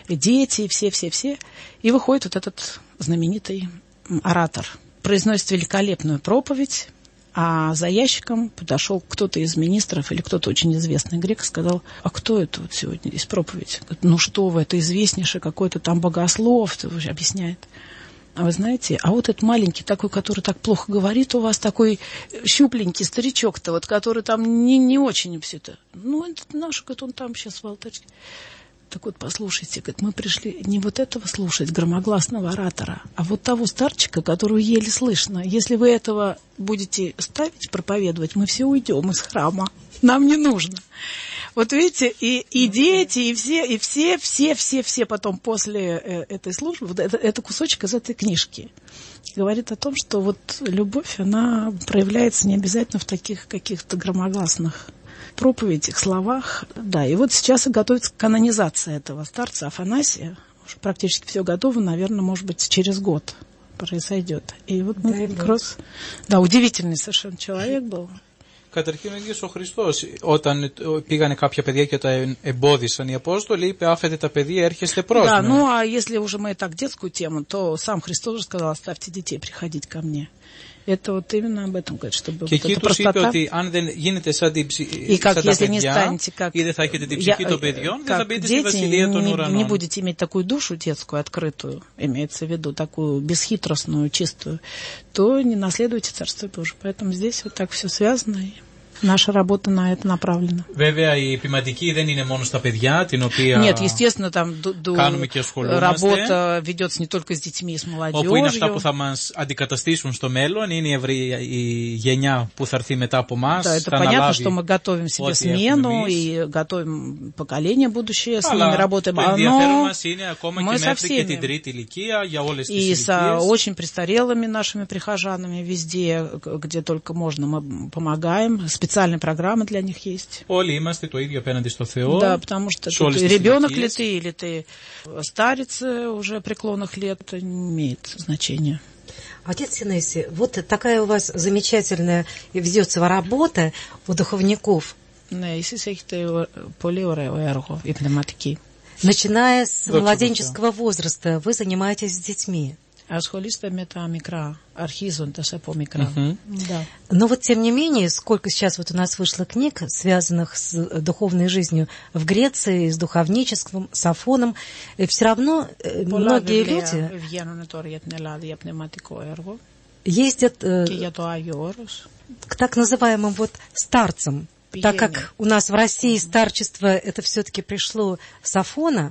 Дети, все-все-все. И выходит вот этот знаменитый оратор. Произносит великолепную проповедь, а за ящиком подошел кто-то из министров или кто-то очень известный грек, сказал: «А кто это вот сегодня здесь проповедь?» Говорит: «Ну что вы, это известнейший какой-то там богослов», объясняет. А вы знаете, а вот этот маленький такой, который так плохо говорит у вас, такой щупленький старичок-то, вот, который там не, не очень все это. Ну, это наш, говорит, он там сейчас в алтарьке. Так вот, послушайте, говорит, мы пришли не вот этого слушать, громогласного оратора, а вот того старчика, которого еле слышно. Если вы этого будете ставить, проповедовать, мы все уйдем из храма. Нам не нужно». Вот видите, и, и дети, и все, и все, все, все, все потом после э, этой службы, вот это, это кусочек из этой книжки говорит о том, что вот любовь, она проявляется не обязательно в таких каких-то громогласных проповедях, словах. Да, и вот сейчас и готовится канонизация этого старца Афанасия. Уже практически все готово, наверное, может быть, через год произойдет. И вот мы как раз... Да, удивительный совершенно человек был. Καταρχήν ο ίδιος ο Χριστός, όταν πήγανε κάποια παιδιά και τα εμπόδισαν οι Απόστολοι, είπε: «Άφετε τα παιδιά, έρχεστε προς Да, με». ну а если уже мы так детскую тему, то сам Христос уже сказал: «Оставьте детей приходить ко мне». Это вот именно об этом говорит, чтобы και вот εκεί эта τους είπε простота. ότι αν δεν γίνετε σαν, την, И σαν как, τα если не παιδιά, станете как, ή δεν θα έχετε την ψυχή я, των παιδιών, δεν θα как μπείτε στη дети, Βασιλεία των не, Ουρανών. не будете иметь такую душу детскую, открытую, имеется в виду, такую бесхитростную, чистую, то не наследуете Царство Божие. Поэтому здесь вот так все связано. Наша работа на это направлена. Βέβαια η ποιηματική δεν είναι μόνο στα παιδιά, την οποία Нет, естественно, там κάνουμε και ασχολούμαστε. Работа ведется не только с детьми и с молодежью. Όπου είναι αυτά που θα μας αντικαταστήσουν στο μέλλον, είναι η, ευρύ, η γενιά που θα έρθει μετά από εμάς. Да, это понятно, что мы готовим себе смену и готовим поколение будущее, с ними работаем. Το ενδιαφέρον μας είναι ακόμα και μέχρι και την третьей ηλικία, για όλες τις и ηλικίες. с очень престарелыми нашими прихожанами везде, где только можно, мы помогаем. Специальные программы для них есть. Όλοι είμαστε το ίδιο απέναντι στο Θεό. Да, потому что ребенок ли ты, или ты старец уже преклонных лет, это не имеет значения. Отец Синеси, вот такая у вас замечательная ведется работа у духовников. Ναι, εσείς έχετε πολύ ωραίο έργο, η πνευματική. Начиная с младенческого возраста вы занимаетесь с детьми. Ασχολείστε με τα μικρά, αρχίζοντας από μικρά. Mm-hmm. Да. Но вот тем не менее, сколько сейчас вот у нас вышло книг, связанных с духовной жизнью в Греции, с духовничеством, с Афоном, все равно Πολλά многие люди βγαίνουν τώρα για την Ελλάδα για πνευματικό έργο. ездят και για το Άγιο Όρος. К так называемым вот старцам. Пьяни. Так как у нас в России старчество это все-таки пришло с Афона,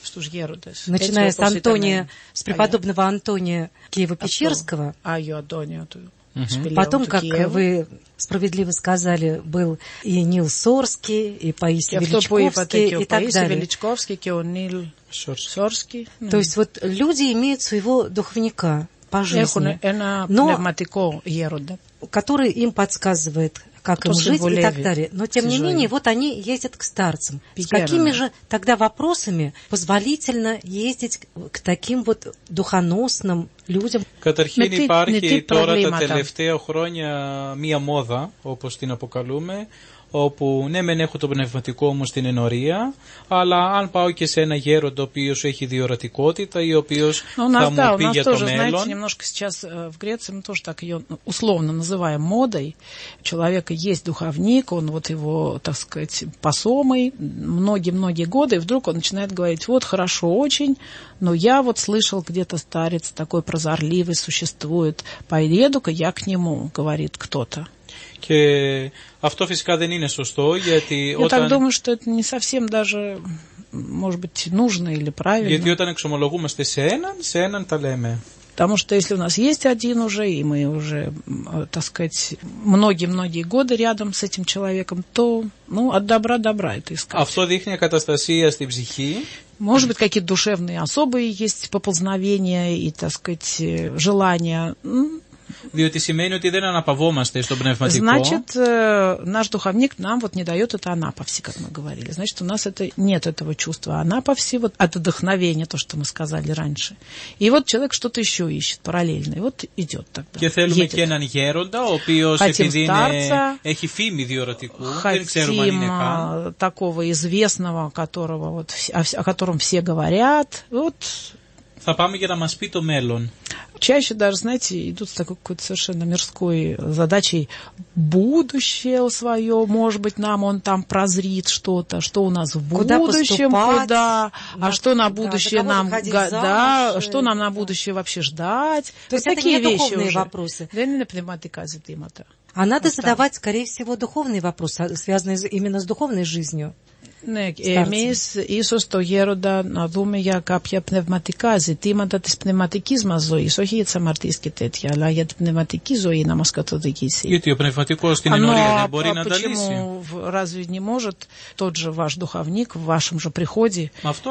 начиная с Антония, с преподобного Антония Киево-Печерского, потом, как вы справедливо сказали, был и Нил Сорский, и Паисий Величковский, и так далее. То есть вот люди имеют своего духовника по жизни, но который им подсказывает, как им жить и так далее. Но, тем не менее, вот они ездят к старцам. С какими же тогда вопросами позволительно ездить к таким вот духоносным людям? Καταρχήν υπάρχει τώρα τα τελευταία χρόνια μία μόδα, όπως την αποκαλούμε, όπου ναι μεν έχω το πνευματικό μου στην ενορία, αλλά αν πάω και σε ένα γέροντα ο οποίος έχει διορατικότητα ή ο οποίος θα μου πει για το μέλλον. Знаете, немножко сейчас в Греции мы тоже так ее условно называем модой. У человека есть духовник, он вот его, так сказать, посомый многие-многие годы, и вдруг он начинает говорить: вот хорошо очень, но я вот слышал, где-то старец такой прозорливый существует, поеду-ка я к нему, говорит кто-то. Και αυτό φυσικά δεν είναι σωστό, γιατί Я όταν... так думаю, что это не совсем даже, может быть, нужно или правильно. Γιατί όταν εξομολογούμαστε σε έναν, σε έναν τα λέμε. Потому что если у нас есть один уже, и мы уже, так сказать, многие-многие годы рядом с этим человеком, то, ну, от добра добра это искать. Αυτό δείχνει ακαταστασία στην ψυχή. Может быть, какие-то душевные особые есть поползновения и, так сказать, желания. Διότι σημαίνει ότι δεν αναπαυόμαστε στον πνευματικό. Значит, наш духовник нам вот не дает это анапавси, как мы говорили. Значит, у нас это, нет этого чувства анапавси, вот от вдохновения, то, что мы сказали раньше. И вот человек что-то еще ищет параллельно. И вот идет тогда. Και θέλουμε едет. Και έναν γέροντα, ο οποίος επειδή είναι, έχει φήμη διορατικού, δεν ξέρουμε αν είναι καν. Такого известного, которого, вот, о котором все говорят. Вот. Θα πάμε για να μας πει το μέλλον. Чаще даже, знаете, идут с такой какой-то совершенно мирской задачей будущее свое, может быть, нам он там прозрит что-то, что у нас в куда будущем, куда, на, а что на будущее да, нам, га, да, что нам на будущее да. вообще ждать. То вот есть такие это не вещи духовные уже. вопросы. А надо задавать, скорее всего, духовные вопросы, связанные именно с духовной жизнью. Ναι, εμείς ίσως το γέροντα να δούμε για κάποια πνευματικά ζητήματα της πνευματικής μας ζωής, όχι για τις αμαρτίες και τέτοια, αλλά για την πνευματική ζωή να μας καθοδηγήσει. Γιατί ο πνευματικός στην ενορία δεν μπορεί να τα λύσει. Разве не может тот же ваш духовник в вашем же приходе,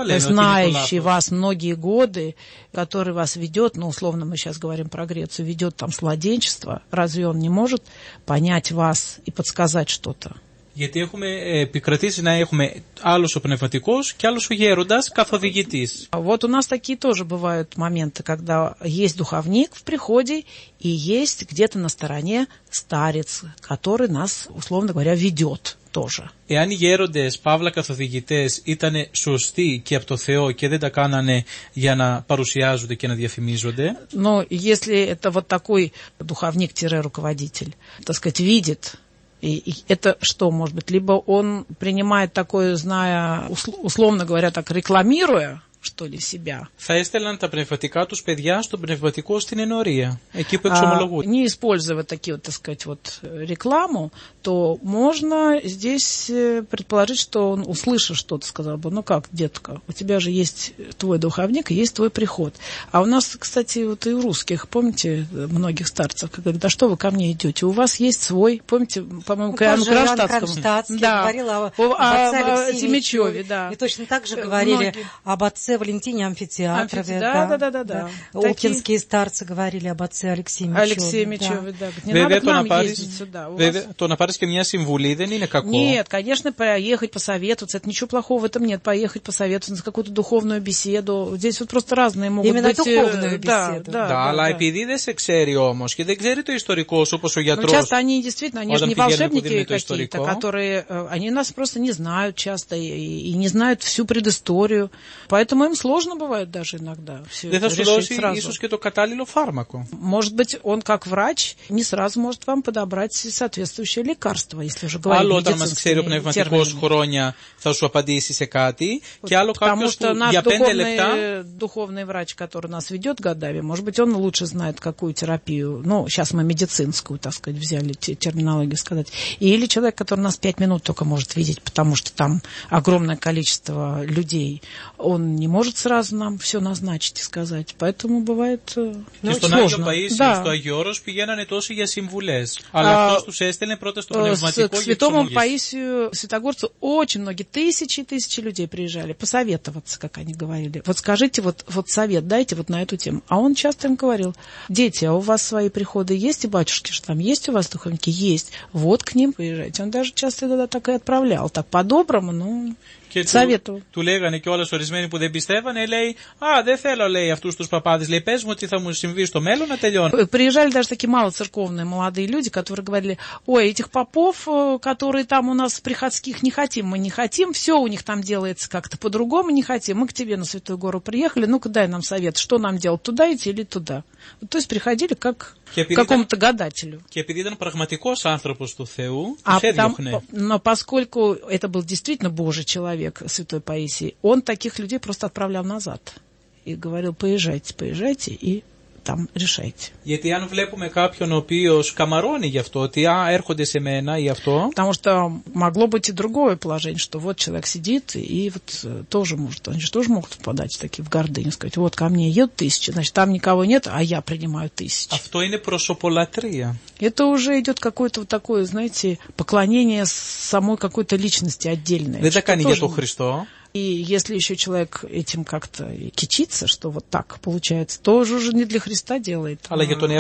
знающий вас многие годы, который вас ведет, ну, условно мы сейчас говорим про Грецию, ведет там с младенчества, разве он не может понять вас и подсказать что-то? Γιατί έχουμε επικρατήσει να έχουμε άλλος ο πνευματικός και άλλος ο γέροντας καθοδηγητής. Вот у нас такие тоже бывают моменты, когда есть духовник в приходе и есть где-то на стороне старец, который нас, условно говоря, ведет тоже. Εάν οι γέροντες, παύλα καθοδηγητές, ήταν σωστοί και από το Θεό και δεν τα κάνανε για να παρουσιάζονται και να διαφημίζονται. Но если это вот такой духовник-руководитель, так сказать, видит. И, и это что, может быть, либо он принимает такое, зная, условно говоря, так рекламируя, что ли, себя. Θα έστελναν τα πνευματικά τους παιδιά στον πνευματικό στην ενορία, εκεί που εξομολογούνται. Не используя вот такие вот, так сказать, вот рекламу, то можно здесь предположить, что он, услышав что-то, сказал бы: ну как, детка, у тебя же есть твой духовник и есть твой приход. А у нас, кстати, вот и у русских, помните, многих старцев, говорят: а что вы ко мне идете? У вас есть свой, помните, по-моему, ну, Иоанн Кронштадтском. Да, говорила об отце Семичеве, да. И точно так же говорили многие. Об отце Валентине Амфитеатрове. Амфити... Да, да, да, да, да. да. Оптинские старцы говорили об отце Алексее Мичеве. Алексее Мичеве, да. да. Не Βέβαια, надо к нам πάρεις, ездить сюда. Βέβαια, вас... το να πάρεις και μια συμβουλή δεν είναι κακό. Нет, конечно, поехать посоветоваться, это ничего плохого в этом нет. Поехать посоветоваться на какую-то духовную беседу. Здесь вот просто разные могут Именно быть... Именно духовную да, беседу. Да, да, да, αλλά да. επειδή δεν σε ξέρει όμως και δεν ξέρει το ιστορικό σου όπως ο γιατρός. Ну, часто они действительно, они же не волшебники какие-то, которые... Они нас просто не знают часто и, и не знают всю предысторию. Поэтому им сложно бывает даже иногда все δεν это θα σου решить δώσει сразу. ίσως και το κατάλληλο φάρμακο. Может быть, он как врач не сразу может вам подобрать соответствующее лекарство, если уже говорить άλλο όταν μας ξέρει ο πνευματικός χρόνια θα σου απαντήσει σε κάτι вот, και άλλο κάποιος που για πέντε λεπτά... духовный врач, который нас ведет годами, может быть, он лучше знает, какую терапию, ну, сейчас мы медицинскую, так сказать, взяли терминологию сказать, или человек, который нас пять минут только может видеть, потому что там огромное количество людей, он не может сразу нам все назначить и сказать. Поэтому бывает ну, και στον сложно. Άγιο Παΐσιο, да. στο Αγιο Όρος πηγαίνανε τόσο για συμβουλές. Αλλά αυτός τους έστελνε πρώτα στο πνευματικό. К святому Паисию, святогорцу, очень многие, тысячи и тысячи людей приезжали посоветоваться, как они говорили. Вот скажите, вот, вот совет дайте вот на эту тему. А он часто им говорил: дети, а у вас свои приходы есть, и батюшки же там есть у вас духовники? Есть. Вот к ним поезжайте. Он даже часто туда так и отправлял. Так по-доброму, ну... Και του, του λέγανε και όλες ορισμένοι που δεν πιστεύανε, λέει, α, δεν θέλω, λέει, αυτούς τους παπάδες, λέει, πες μου ότι θα μου συμβεί στο μέλλον, να τελειώνω. Приезжали даже такие малоцерковные молодые люди, которые говорили: ой, этих попов, которые там у нас приходских, не хотим, мы не хотим, все у них там делается как-то по-другому, не хотим, мы к тебе на Святую Гору приехали, ну-ка дай нам совет, что нам делать, туда идти или туда. Вот, то есть приходили как к какому-то гадателю. Και επειδή ήταν πραγματικός άνθρωπος του Θεού, а τους έδιωχνε. Там, но поскольку это был действительно Божий человек, святой Паисий, он таких людей просто отправлял назад. И говорил: поезжайте, поезжайте и там решайте. Γιατί αν βλέπουμε κάποιον ο οποίος καμαρώνει γι' αυτό, ότι α, έρχονται σε μένα ή αυτό. Потому что могло быть и другое положение, что вот человек сидит и вот тоже может, они же тоже могут впадать такие в гордыню, сказать: вот ко мне едут тысячи, значит там никого нет, а я принимаю тысячи. Αυτό είναι προσωπολατρία. Это уже идет какое-то вот такое, знаете, поклонение самой какой-то личности отдельной. Δεν τα κάνει για τον Χριστό. И если еще человек этим как-то кичится, что вот так получается, то уже не для Христа делает, а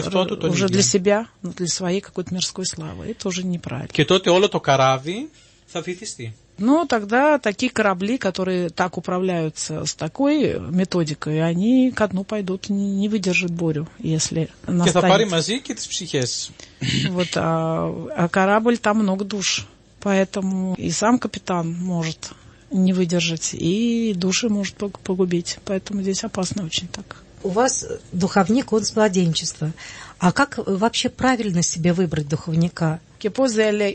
уже для себя, для своей какой-то мирской славы. Это уже неправильно. Και τότε όλο το καράβι θα βυθιστεί. Но тогда такие корабли, которые так управляются с такой методикой, они ко дну пойдут, не выдержат бурю, если настанет. Και θα πάρει μαζί και τις ψυχές. Вот, а, а корабль там много душ, поэтому и сам капитан может не выдержать, и души может погубить. Поэтому здесь опасно очень так. У вас духовник, он с младенчества. А как вообще правильно себе выбрать духовника? Και πώς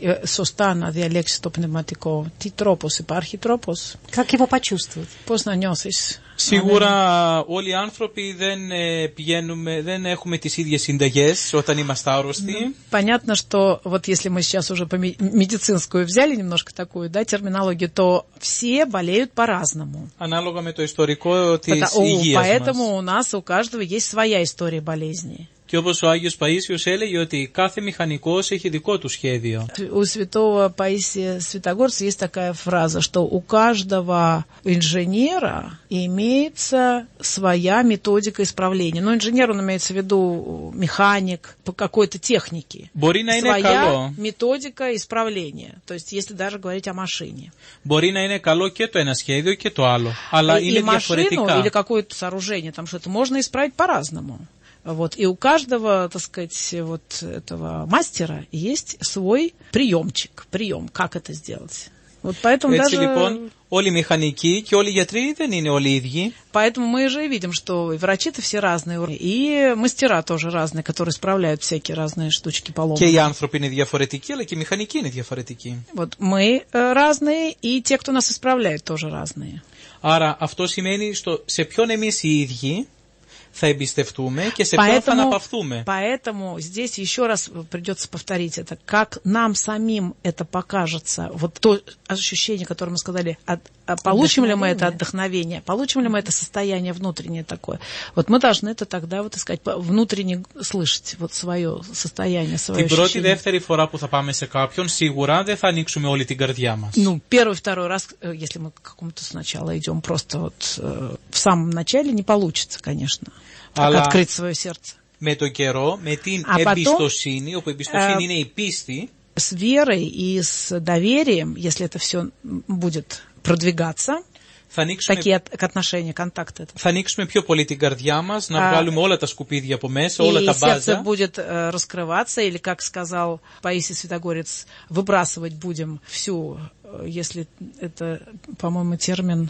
σωστά να διαλέξεις το πνευματικό? Τι τρόπος, υπάρχει τρόπος? Как его почувствовать? Πώς να νιώσεις? Σίγουρα όλοι οι άνθρωποι δεν ε, πηγαίνουμε, δεν έχουμε τις ίδιες συνταγές όταν είμαστε άρρωστοι. Понятно, что вот если мы сейчас уже по медицинскую взяли немножко такую, да, терминологию, то все болеют по-разному. Ανάλογα με το ιστορικό της υγείας Поэтому μας. у нас у каждого есть своя история болезни. Και όπως ο Άγιος Παΐσιος έλεγε ότι κάθε μηχανικός έχει δικό του σχέδιο. У святого Паисия Святогорца есть такая фраза, что у каждого инженера имеется своя методика исправления. Но инженер, он имеется в виду механик по какой-то технике. Μπορεί να είναι своя καλό. методика исправления. То есть, если даже говорить о машине. Μπορεί να είναι καλό και το ένα σχέδιο και το άλλο. Αλλά и, είναι и διαφορετικά. машину или какое-то сооружение, там что-то можно исправить по-разному. Вот. И у каждого, так сказать, вот этого мастера есть свой приемчик, прием, как это сделать. Вот поэтому Έτσι даже... λοιπόν, όλοι οι μηχανικοί και όλοι οι γιατροί δεν είναι όλοι οι ίδιοι. Поэтому мы же видим, что и врачи-то все разные, и мастера тоже разные, которые справляют всякие разные штучки поломанные. Και οι άνθρωποι είναι διαφορετικοί, αλλά και οι μηχανικοί είναι διαφορετικοί. Вот мы разные, и те, кто нас исправляет, тоже разные. Άρα αυτό σημαίνει στο, σε ποιον εμείς οι ίδιοι θα εμπιστευτούμε και σε ποιον θα αναπαυθούμε. Поэтому здесь еще раз придется повторить это. Как нам самим это покажется, вот то ощущение, которое мы сказали, от, получим ли мы это отдохновение, получим ли мы это состояние внутреннее такое. Вот мы должны это тогда вот искать, внутренне слышать вот свое состояние, свое Την πρώτη, ощущение. δεύτερη φορά που θα πάμε σε κάποιον, σίγουρα δεν θα ανοίξουμε όλη την καρδιά μας. Ну, первый, второй раз, если мы к какому-то сначала идем просто вот в самом начале, не получится, конечно. Αλλά открыть свое сердце. Με το καιρό, με την а εμπιστοσύνη, потом, όπου η εμπιστοσύνη э, είναι η πίστη, с верой и с доверием, если это все будет продвигаться, θα ανοίξουμε, такие отношения, контакты. Θα ανοίξουμε πιο πολύ την καρδιά μας, να а, βγάλουμε όλα τα σκουπίδια από μέσα, όλα τα μπάζα. И сердце будет э, раскрываться, или, как сказал Паисий Святогорец, выбрасывать будем всю, если это, по-моему, термин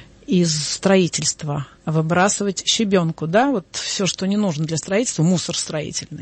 из строительства, выбрасывать щебенку, да, вот все, что не нужно для строительства, мусор строительный.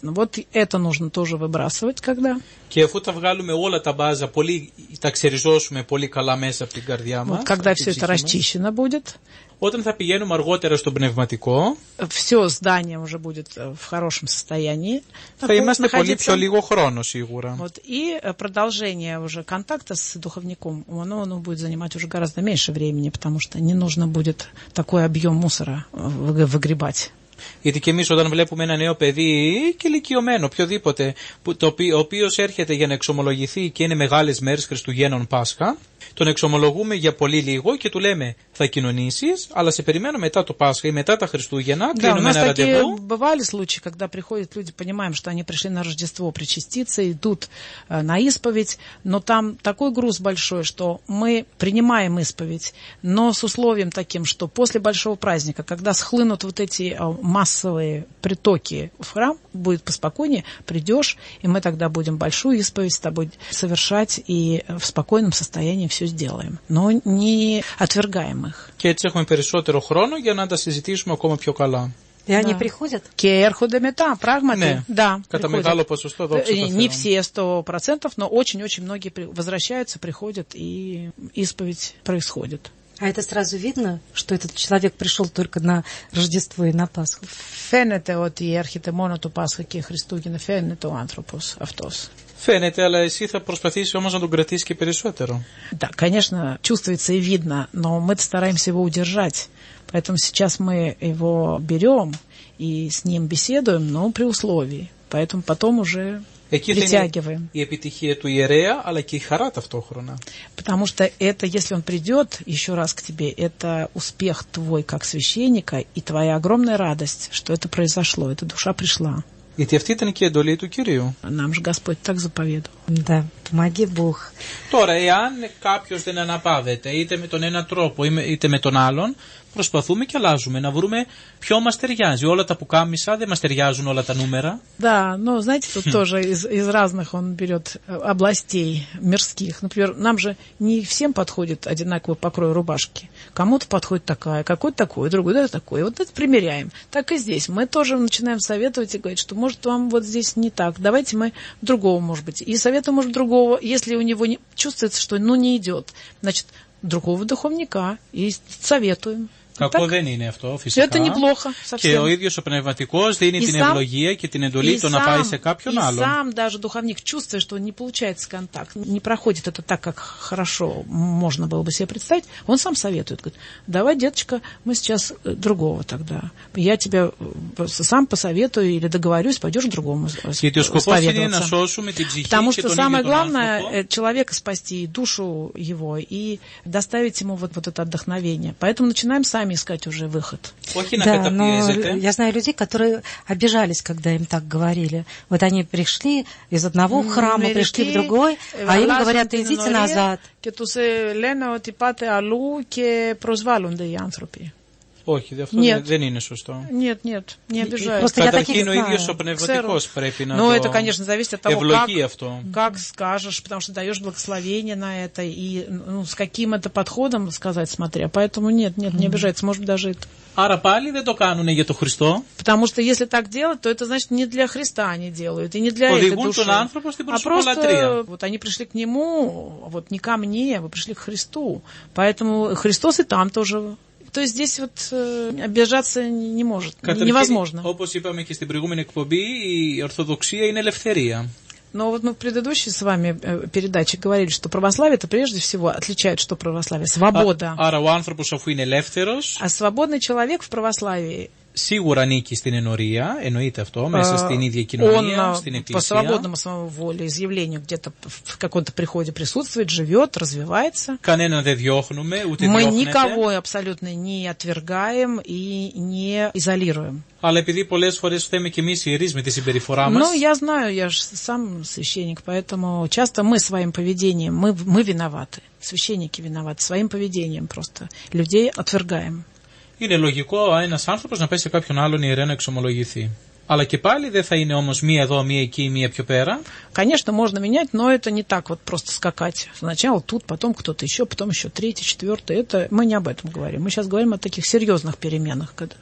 естественно. Вот это нужно тоже выбрасывать, когда. Και αφού τα βγάλουμε όλα τα μπάζα, πολύ, τα ξεριζώσουμε πολύ καλά μέσα από την καρδιά μας. Вот когда все это расчищено будет. Όταν θα πηγαίνουμε αργότερα στο πνευματικό, все здание уже будет в хорошем состоянии. Θα είμαστε πολύ πιο λίγο χρόνο σίγουρα. Вот, и продолжение уже контакта с духовником, оно, оно будет занимать уже гораздо меньше времени, потому что не нужно будет такой объем мусора выгребать. Γιατί και εμείς όταν βλέπουμε ένα νέο παιδί και ηλικιωμένο, οποιοδήποτε, που, το, ο οποίος έρχεται για να εξομολογηθεί και είναι μεγάλες μέρες Χριστουγέννων Πάσχα, τον εξομολογούμε για πολύ λίγο και του λέμε θα κοινωνήσεις, αλλά σε περιμένω μετά το Πάσχα ή μετά τα Χριστούγεννα, κλείνουμε ένα ραντεβού. Бывали случаи, когда приходят люди, понимаем, что они пришли на Рождество причаститься, идут на исповедь, но там такой груз большой, что мы принимаем исповедь, но с условием таким, что после большого праздника, когда схлынут вот эти массовые притоки в храм, будет поспокойнее, придешь, и мы тогда будем большую исповедь с тобой совершать, и в спокойном состоянии все сделаем, но не отвергаем их. Και έτσι έχουμε περισσότερο χρόνο για να τα συζητήσουμε ακόμα πιο καλά. И они приходят? Και έρχονται μετά, πράγματι. Ναι, да, κατά μεγάλο ποσοστό, δόξα τω Θεώ. Не все сто процентов, но очень-очень многие возвращаются, приходят, и исповедь происходит. А это сразу видно, что этот человек пришел только на Ρождество и на Πάσχα? Φαίνεται ότι έρχεται μόνο το Πάσχα και Χριστούγεννα, φαίνεται ο άνθρωπος αυτός. Φαίνεται, αλλά εσύ θα προσπαθήσεις όμως να τον κρατήσεις και περισσότερο. Да, конечно, чувствуется и видно, но мы стараемся его удержать. Поэтому сейчас мы его берем и с ним беседуем, но при условии. Поэтому потом уже Εκεί притягиваем. Η επιτυχία του ιερέα, αλλά και η χαρά ταυτόχρονα. Потому что это, если он придет еще раз к тебе, это успех твой как священника и твоя огромная радость, что это произошло, эта душа пришла. Γιατί αυτή ήταν και η εντολή του Κυρίου. Нам же Господь так заповедовал. Да, помоги Бог. Τώρα, εάν κάποιος δεν αναπαύεται, είτε με τον ένα τρόπο είτε με τον άλλον, προσπαθούμε και αλλάζουμε, να βρούμε ποιο μας ταιριάζει. Όλα τα πουκάμισα δεν μας ταιριάζουν όλα τα νούμερα. Да, но знаете, тут тоже из, из разных он берет областей мирских. Например, нам же не всем подходит одинаковый покрой рубашки. Кому-то подходит такая, какой-то такой, другой да, такой. Вот это примеряем. Так и здесь. Мы тоже начинаем советовать и говорить, что может вам вот здесь не так. Давайте мы другого, может быть. И советуем, может, другого. Если у него не, чувствуется, что ну не идет, значит, другого духовника и советуем. Κακό так, δεν είναι αυτό, φυσικά. Это неплохо, και ο ίδιος ο πνευματικός δίνει την ευλογία και την εντολή το να πάει σε κάποιον άλλον. И сам даже духовник, чувствуя, что не получается контакт, не проходит это так, как хорошо можно было бы себе представить, он сам советует. Говорит, давай, деточка, мы сейчас другого тогда. Я тебя сам посоветую или договорюсь, пойдешь к другому исповедоваться. Потому что самое главное, человека спасти, и душу его, и доставить ему вот, вот это отдохновение. Поэтому начинаем сами искать уже выход. Да, но я знаю людей, которые обижались, когда им так говорили. Вот они пришли из одного храма, пришли в другой, а им говорят, идите назад. Και τους λένε ότι πάτε αλλού και προσβάλλονται οι άνθρωποι. Όχι, αυτό нет. δεν είναι σωστό. Нет, нет, не обижают. Καταρχήν ο ίδιος ο πνευματικός πρέπει να Но το это, конечно, зависит от того, ευλογεί как, αυτό. как скажешь, потому что даешь благословение на это, и ну, с каким это подходом сказать, смотря. Поэтому нет, нет, не обижается, может быть, даже это. Άρα πάλι δεν το κάνουνε για το Χριστό. Потому что если так делать, то это значит не для Христа они делают, и не для этой души. А просто вот они пришли к Нему, вот не ко мне, вы пришли к Христу. Поэтому Христос и там тоже. То есть здесь вот э, обижаться не может, Καταρχήν, невозможно. Όπως είπαμε και στην προηγούμενη εκπομπή, η Ορθοδοξία είναι ελευθερία. Но вот мы в предыдущей с вами передаче говорили, что православие это прежде всего отличает, что православие свобода. Άρα ο άνθρωπος αφού είναι ελεύθερος, а свободный человек в православии σίγουρα ανήκει στην ενορία, εννοείται αυτό, μέσα στην ίδια κοινωνία, στην εκκλησία. Он по свободному своему волеизъявлению где-то в каком-то приходе присутствует, живет, развивается. Κανέναν δεν διώχνουμε, ούτε Мы διώχνεται. никого абсолютно не отвергаем и не изолируем. Αλλά επειδή πολλές φορές φταίμε και εμείς ιερείς με τη συμπεριφορά μας. Ну, я знаю, я же сам священник, поэтому часто мы своим поведением, мы, мы виноваты. Священники виноваты своим поведением просто. Людей отвергаем. Είναι λογικό ένας άνθρωπος να πάει σε κάποιον άλλον ιερέα να εξομολογηθεί. Αλλά και πάλι δεν θα είναι όμως μία εδώ, μία εκεί, μία πιο πέρα. Конечно, можно менять, но это не так вот просто скакать. Сначала тут, потом кто-то еще, потом еще третий, четвертый. Это мы не об этом говорим. Мы сейчас говорим о таких серьезных переменах. Когда...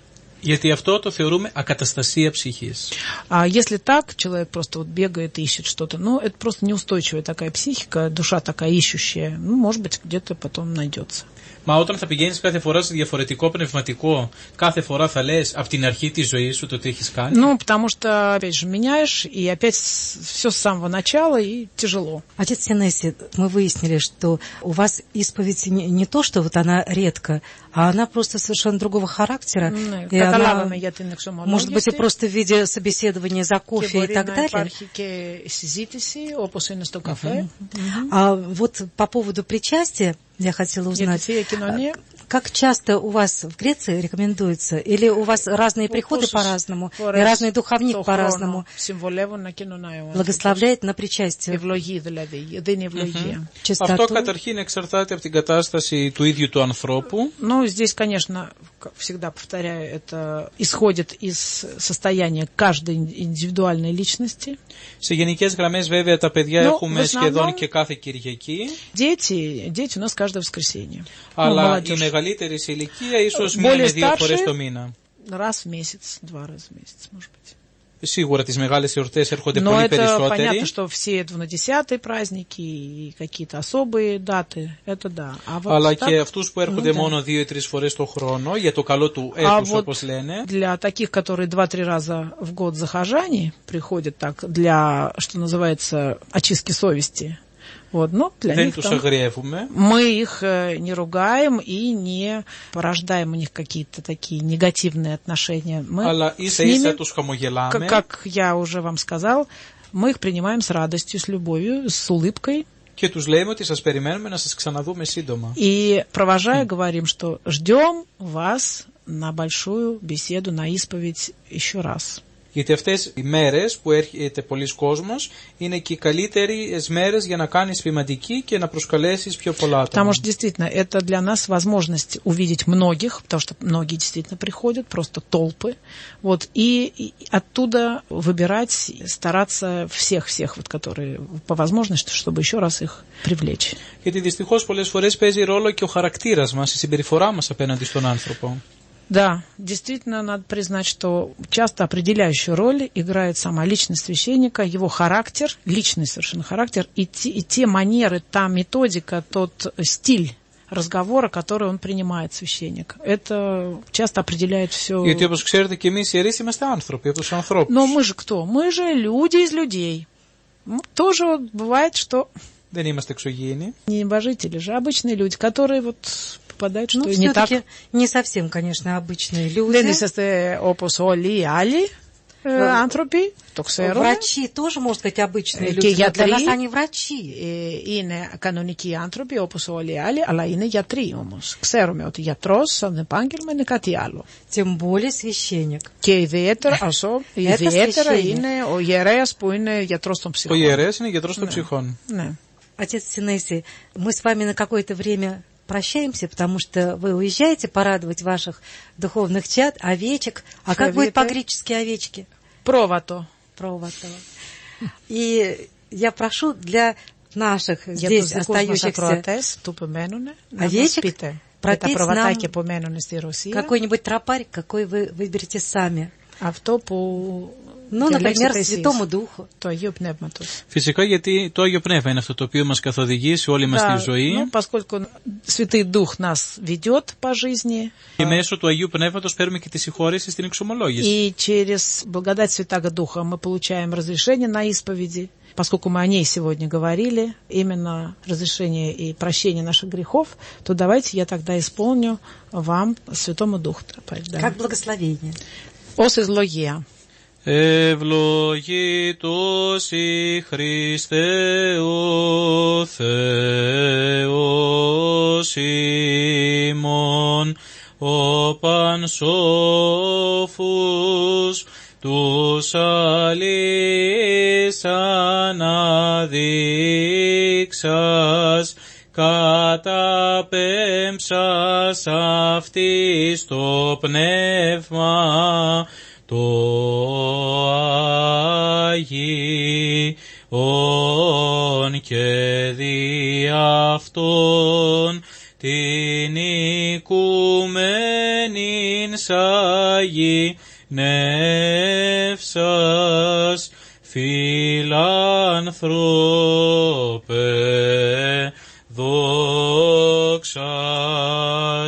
Γιατί αυτό το θεωρούμε ακαταστασία ψυχής. А если так, человек просто вот бегает и ищет что-то, ну, это просто неустойчивая такая психика, душа такая ищущая, ну, может быть, где-то потом найдется. Μα όταν θα πηγαίνεις κάθε φορά σε διαφορετικό πνευματικό, κάθε φορά θα λες από την αρχή της ζωής σου το τι έχεις κάνει. Ну, потому что, опять же, меняешь, и опять все с самого начала, и тяжело. Отец Синеси, мы выяснили, что у вас исповедь не, не то, что вот она редко, а она просто совершенно другого характера. Ναι, и она, για την εξομολόγηση. может быть, и просто в виде собеседования за кофе и так далее. Υπάρχει και συζήτηση, όπως είναι στο καφέ. А вот по поводу причастия я хотела узнать, как часто у вас в Греции рекомендуется? Или у вас разные приходы по-разному, и разный духовник по-разному благословляет на причастие? Αυτό καταρχήν εξαρτάται από την κατάσταση του ίδιου του ανθρώπου. Ну, здесь, конечно, всегда повторяю, это исходит из состояния каждой индивидуальной личности. Σε γενικές γραμμές, βέβαια, τα παιδιά no, έχουμε σχεδόν και κάθε Κυριακή. Дети, дети у нас каждое воскресенье. Αλλά η μεγαλύτερη σε ηλικία ίσως μία με δύο φορές το μήνα. Раз в месяц, два раза в месяц, может быть. Σίγουρα τις μεγάλες εορτές έρχονται Но πολύ это περισσότεροι. понятно, что все двунадесятые праздники и какие-то особые даты, это да. А вот Αλλά так, και αυτούς που έρχονται ну, μόνο δύο ή τρεις φορές το χρόνο για το καλό του έτους, а όπως λένε. Для таких, которые два-три раза в год захожане приходят так для, что называется, очистки совести. Вот, ну, для Δεν них τους там, αγριεύουμε. мы их не ругаем и не порождаем у них какие-то такие негативные отношения. Мы Αλλά ίσα ίσα τους χαμογελάμε. Как я уже вам сказал, мы их принимаем с радостью, с любовью, с улыбкой. Και τους λέμε ότι σας περιμένουμε να σας ξαναδούμε σύντομα. И провожая, говорим, что ждем вас на большую беседу, на исповедь еще раз. Γιατί αυτές οι μέρες που έρχεται πολλής κόσμος είναι και οι καλύτερες μέρες για να κάνεις ποιηματική και να προσκαλέσεις πιο πολλά άτομα. Потому что действительно это для нас возможность увидеть многих, потому что многие действительно приходят, просто толпы, вот, и, и оттуда выбирать, стараться всех-всех, вот, которые по возможности, чтобы еще раз их привлечь. Γιατί дυστυχώς πολλές φορές παίζει ρόλο και ο χαρακτήρας μας, η συμπεριφορά μας απέναντι στον άνθρωπο. Да, действительно, надо признать, что часто определяющую роль играет сама личность священника, его характер, личный совершенно характер, и те, и те манеры, та методика, тот стиль разговора, который он принимает, священник. Это часто определяет все. Γιατί όπως ξέρετε και εμείς οι ιερείς είμαστε άνθρωποι, από τους ανθρώπους. Но мы же кто? Мы же люди из людей. Тоже вот бывает, что... Δεν είμαστε εξωγήινοι. Небожители же, обычные люди, которые вот... попадают, что ну, не так. Не совсем, конечно, обычные люди. Δεν είσαστε όπως όλοι οι άλλοι άνθρωποι, το ξέρουμε. Врачи тоже, можно сказать, обычные люди. Και γιατροί, для нас они врачи. Είναι κανονικοί άνθρωποι όπως όλοι οι άλλοι, αλλά είναι γιατροί όμως. Ξέρουμε ότι γιατρός σαν επάγγελμα είναι κάτι άλλο. Тем более священник. Και ιδιαίτερα, ασό, ιδιαίτερα είναι ο ιερέας που είναι γιατρός των ψυχών. Ο ιερέας είναι γιατρός των ψυχών. Ναι. Отец Синеси, мы с вами на какое-то время прощаемся, потому что вы уезжаете порадовать ваших духовных чад, овечек. А как будет по-гречески овечки? Провато. Провато. И я прошу для наших здесь остающихся овечек пропеть нам какой-нибудь тропарь, какой вы выберете сами. Αυτό που Ну, например, Святому Духу. Το Αγίου Πνεύματος. Φυσικά, γιατί το Άγιο Πνεύμα είναι αυτό το οποίο μας καθοδηγεί σε όλη μας да, τη ζωή. Ну, поскольку Святый Дух нас ведет по жизни. Και μέσω του Αγίου Πνεύματος παίρνουμε και τη συγχώρεση στην εξομολόγηση. И через благодать Святаго Духа мы получаем разрешение на исповеди. Поскольку мы о ней сегодня говорили, именно разрешение и прощение наших грехов, то давайте я тогда исполню вам Святому Духу. Да. Как благословение. Ως ευλογία. Ευλογήτως η Χριστέ ο Θεός ημών, ο πανσόφους τους αλείς αναδείξας, καταπέμψας αυτής το πνεύμα το Αγίον και δι' αυτόν την οικουμένη σάγει νεύσας φιλάνθρωπε δόξα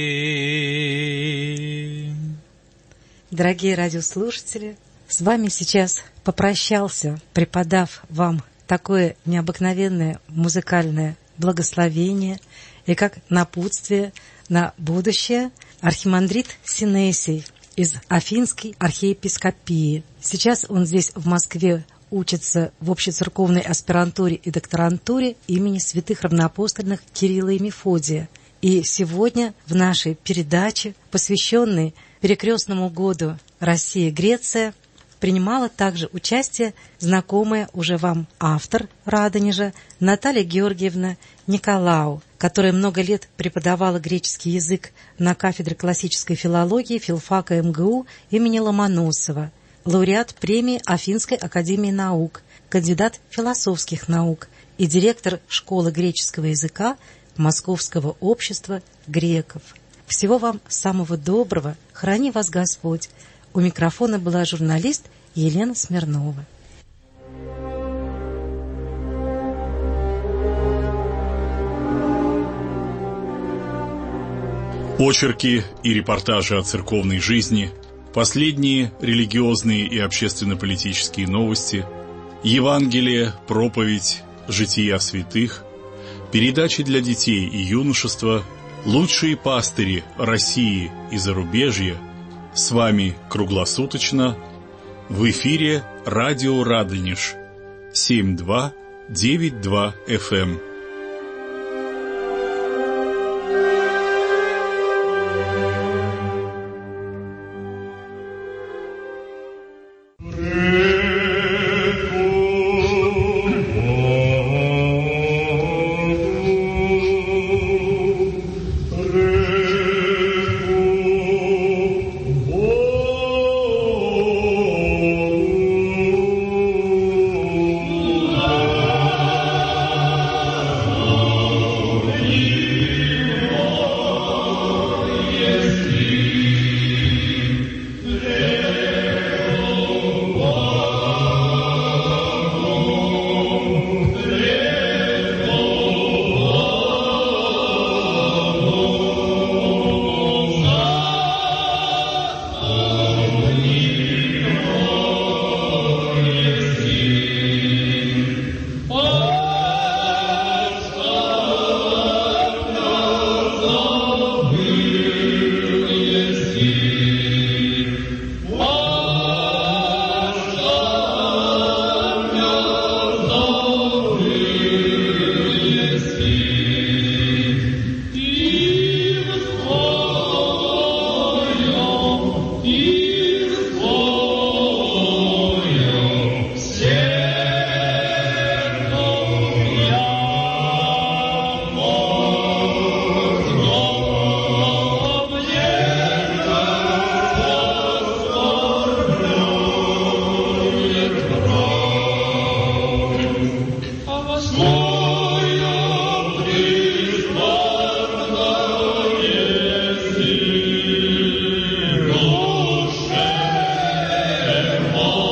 σοι. Дорогие радиослушатели, с вами сейчас попрощался, преподав вам такое необыкновенное музыкальное благословение и как напутствие на будущее, архимандрит Синесий из Афинской архиепископии. Сейчас он здесь в Москве учится в общецерковной аспирантуре и докторантуре имени святых равноапостольных Кирилла и Мефодия. И сегодня в нашей передаче, посвященной перекрестному году Россия-Греция, принимала также участие знакомая уже вам автор Радонежа Наталья Георгиевна Николау, которая много лет преподавала греческий язык на кафедре классической филологии филфака эм гэ у имени Ломоносова, лауреат премии Афинской академии наук, кандидат философских наук и директор школы греческого языка Московского общества греков. Всего вам самого доброго, храни вас Господь. У микрофона была журналист Елена Смирнова. Очерки и репортажи о церковной жизни, последние религиозные и общественно-политические новости, Евангелие, проповедь, жития святых, передачи для детей и юношества, лучшие пастыри России и зарубежья с вами круглосуточно в эфире радио Радонеж семь два девять два эф эм. Oh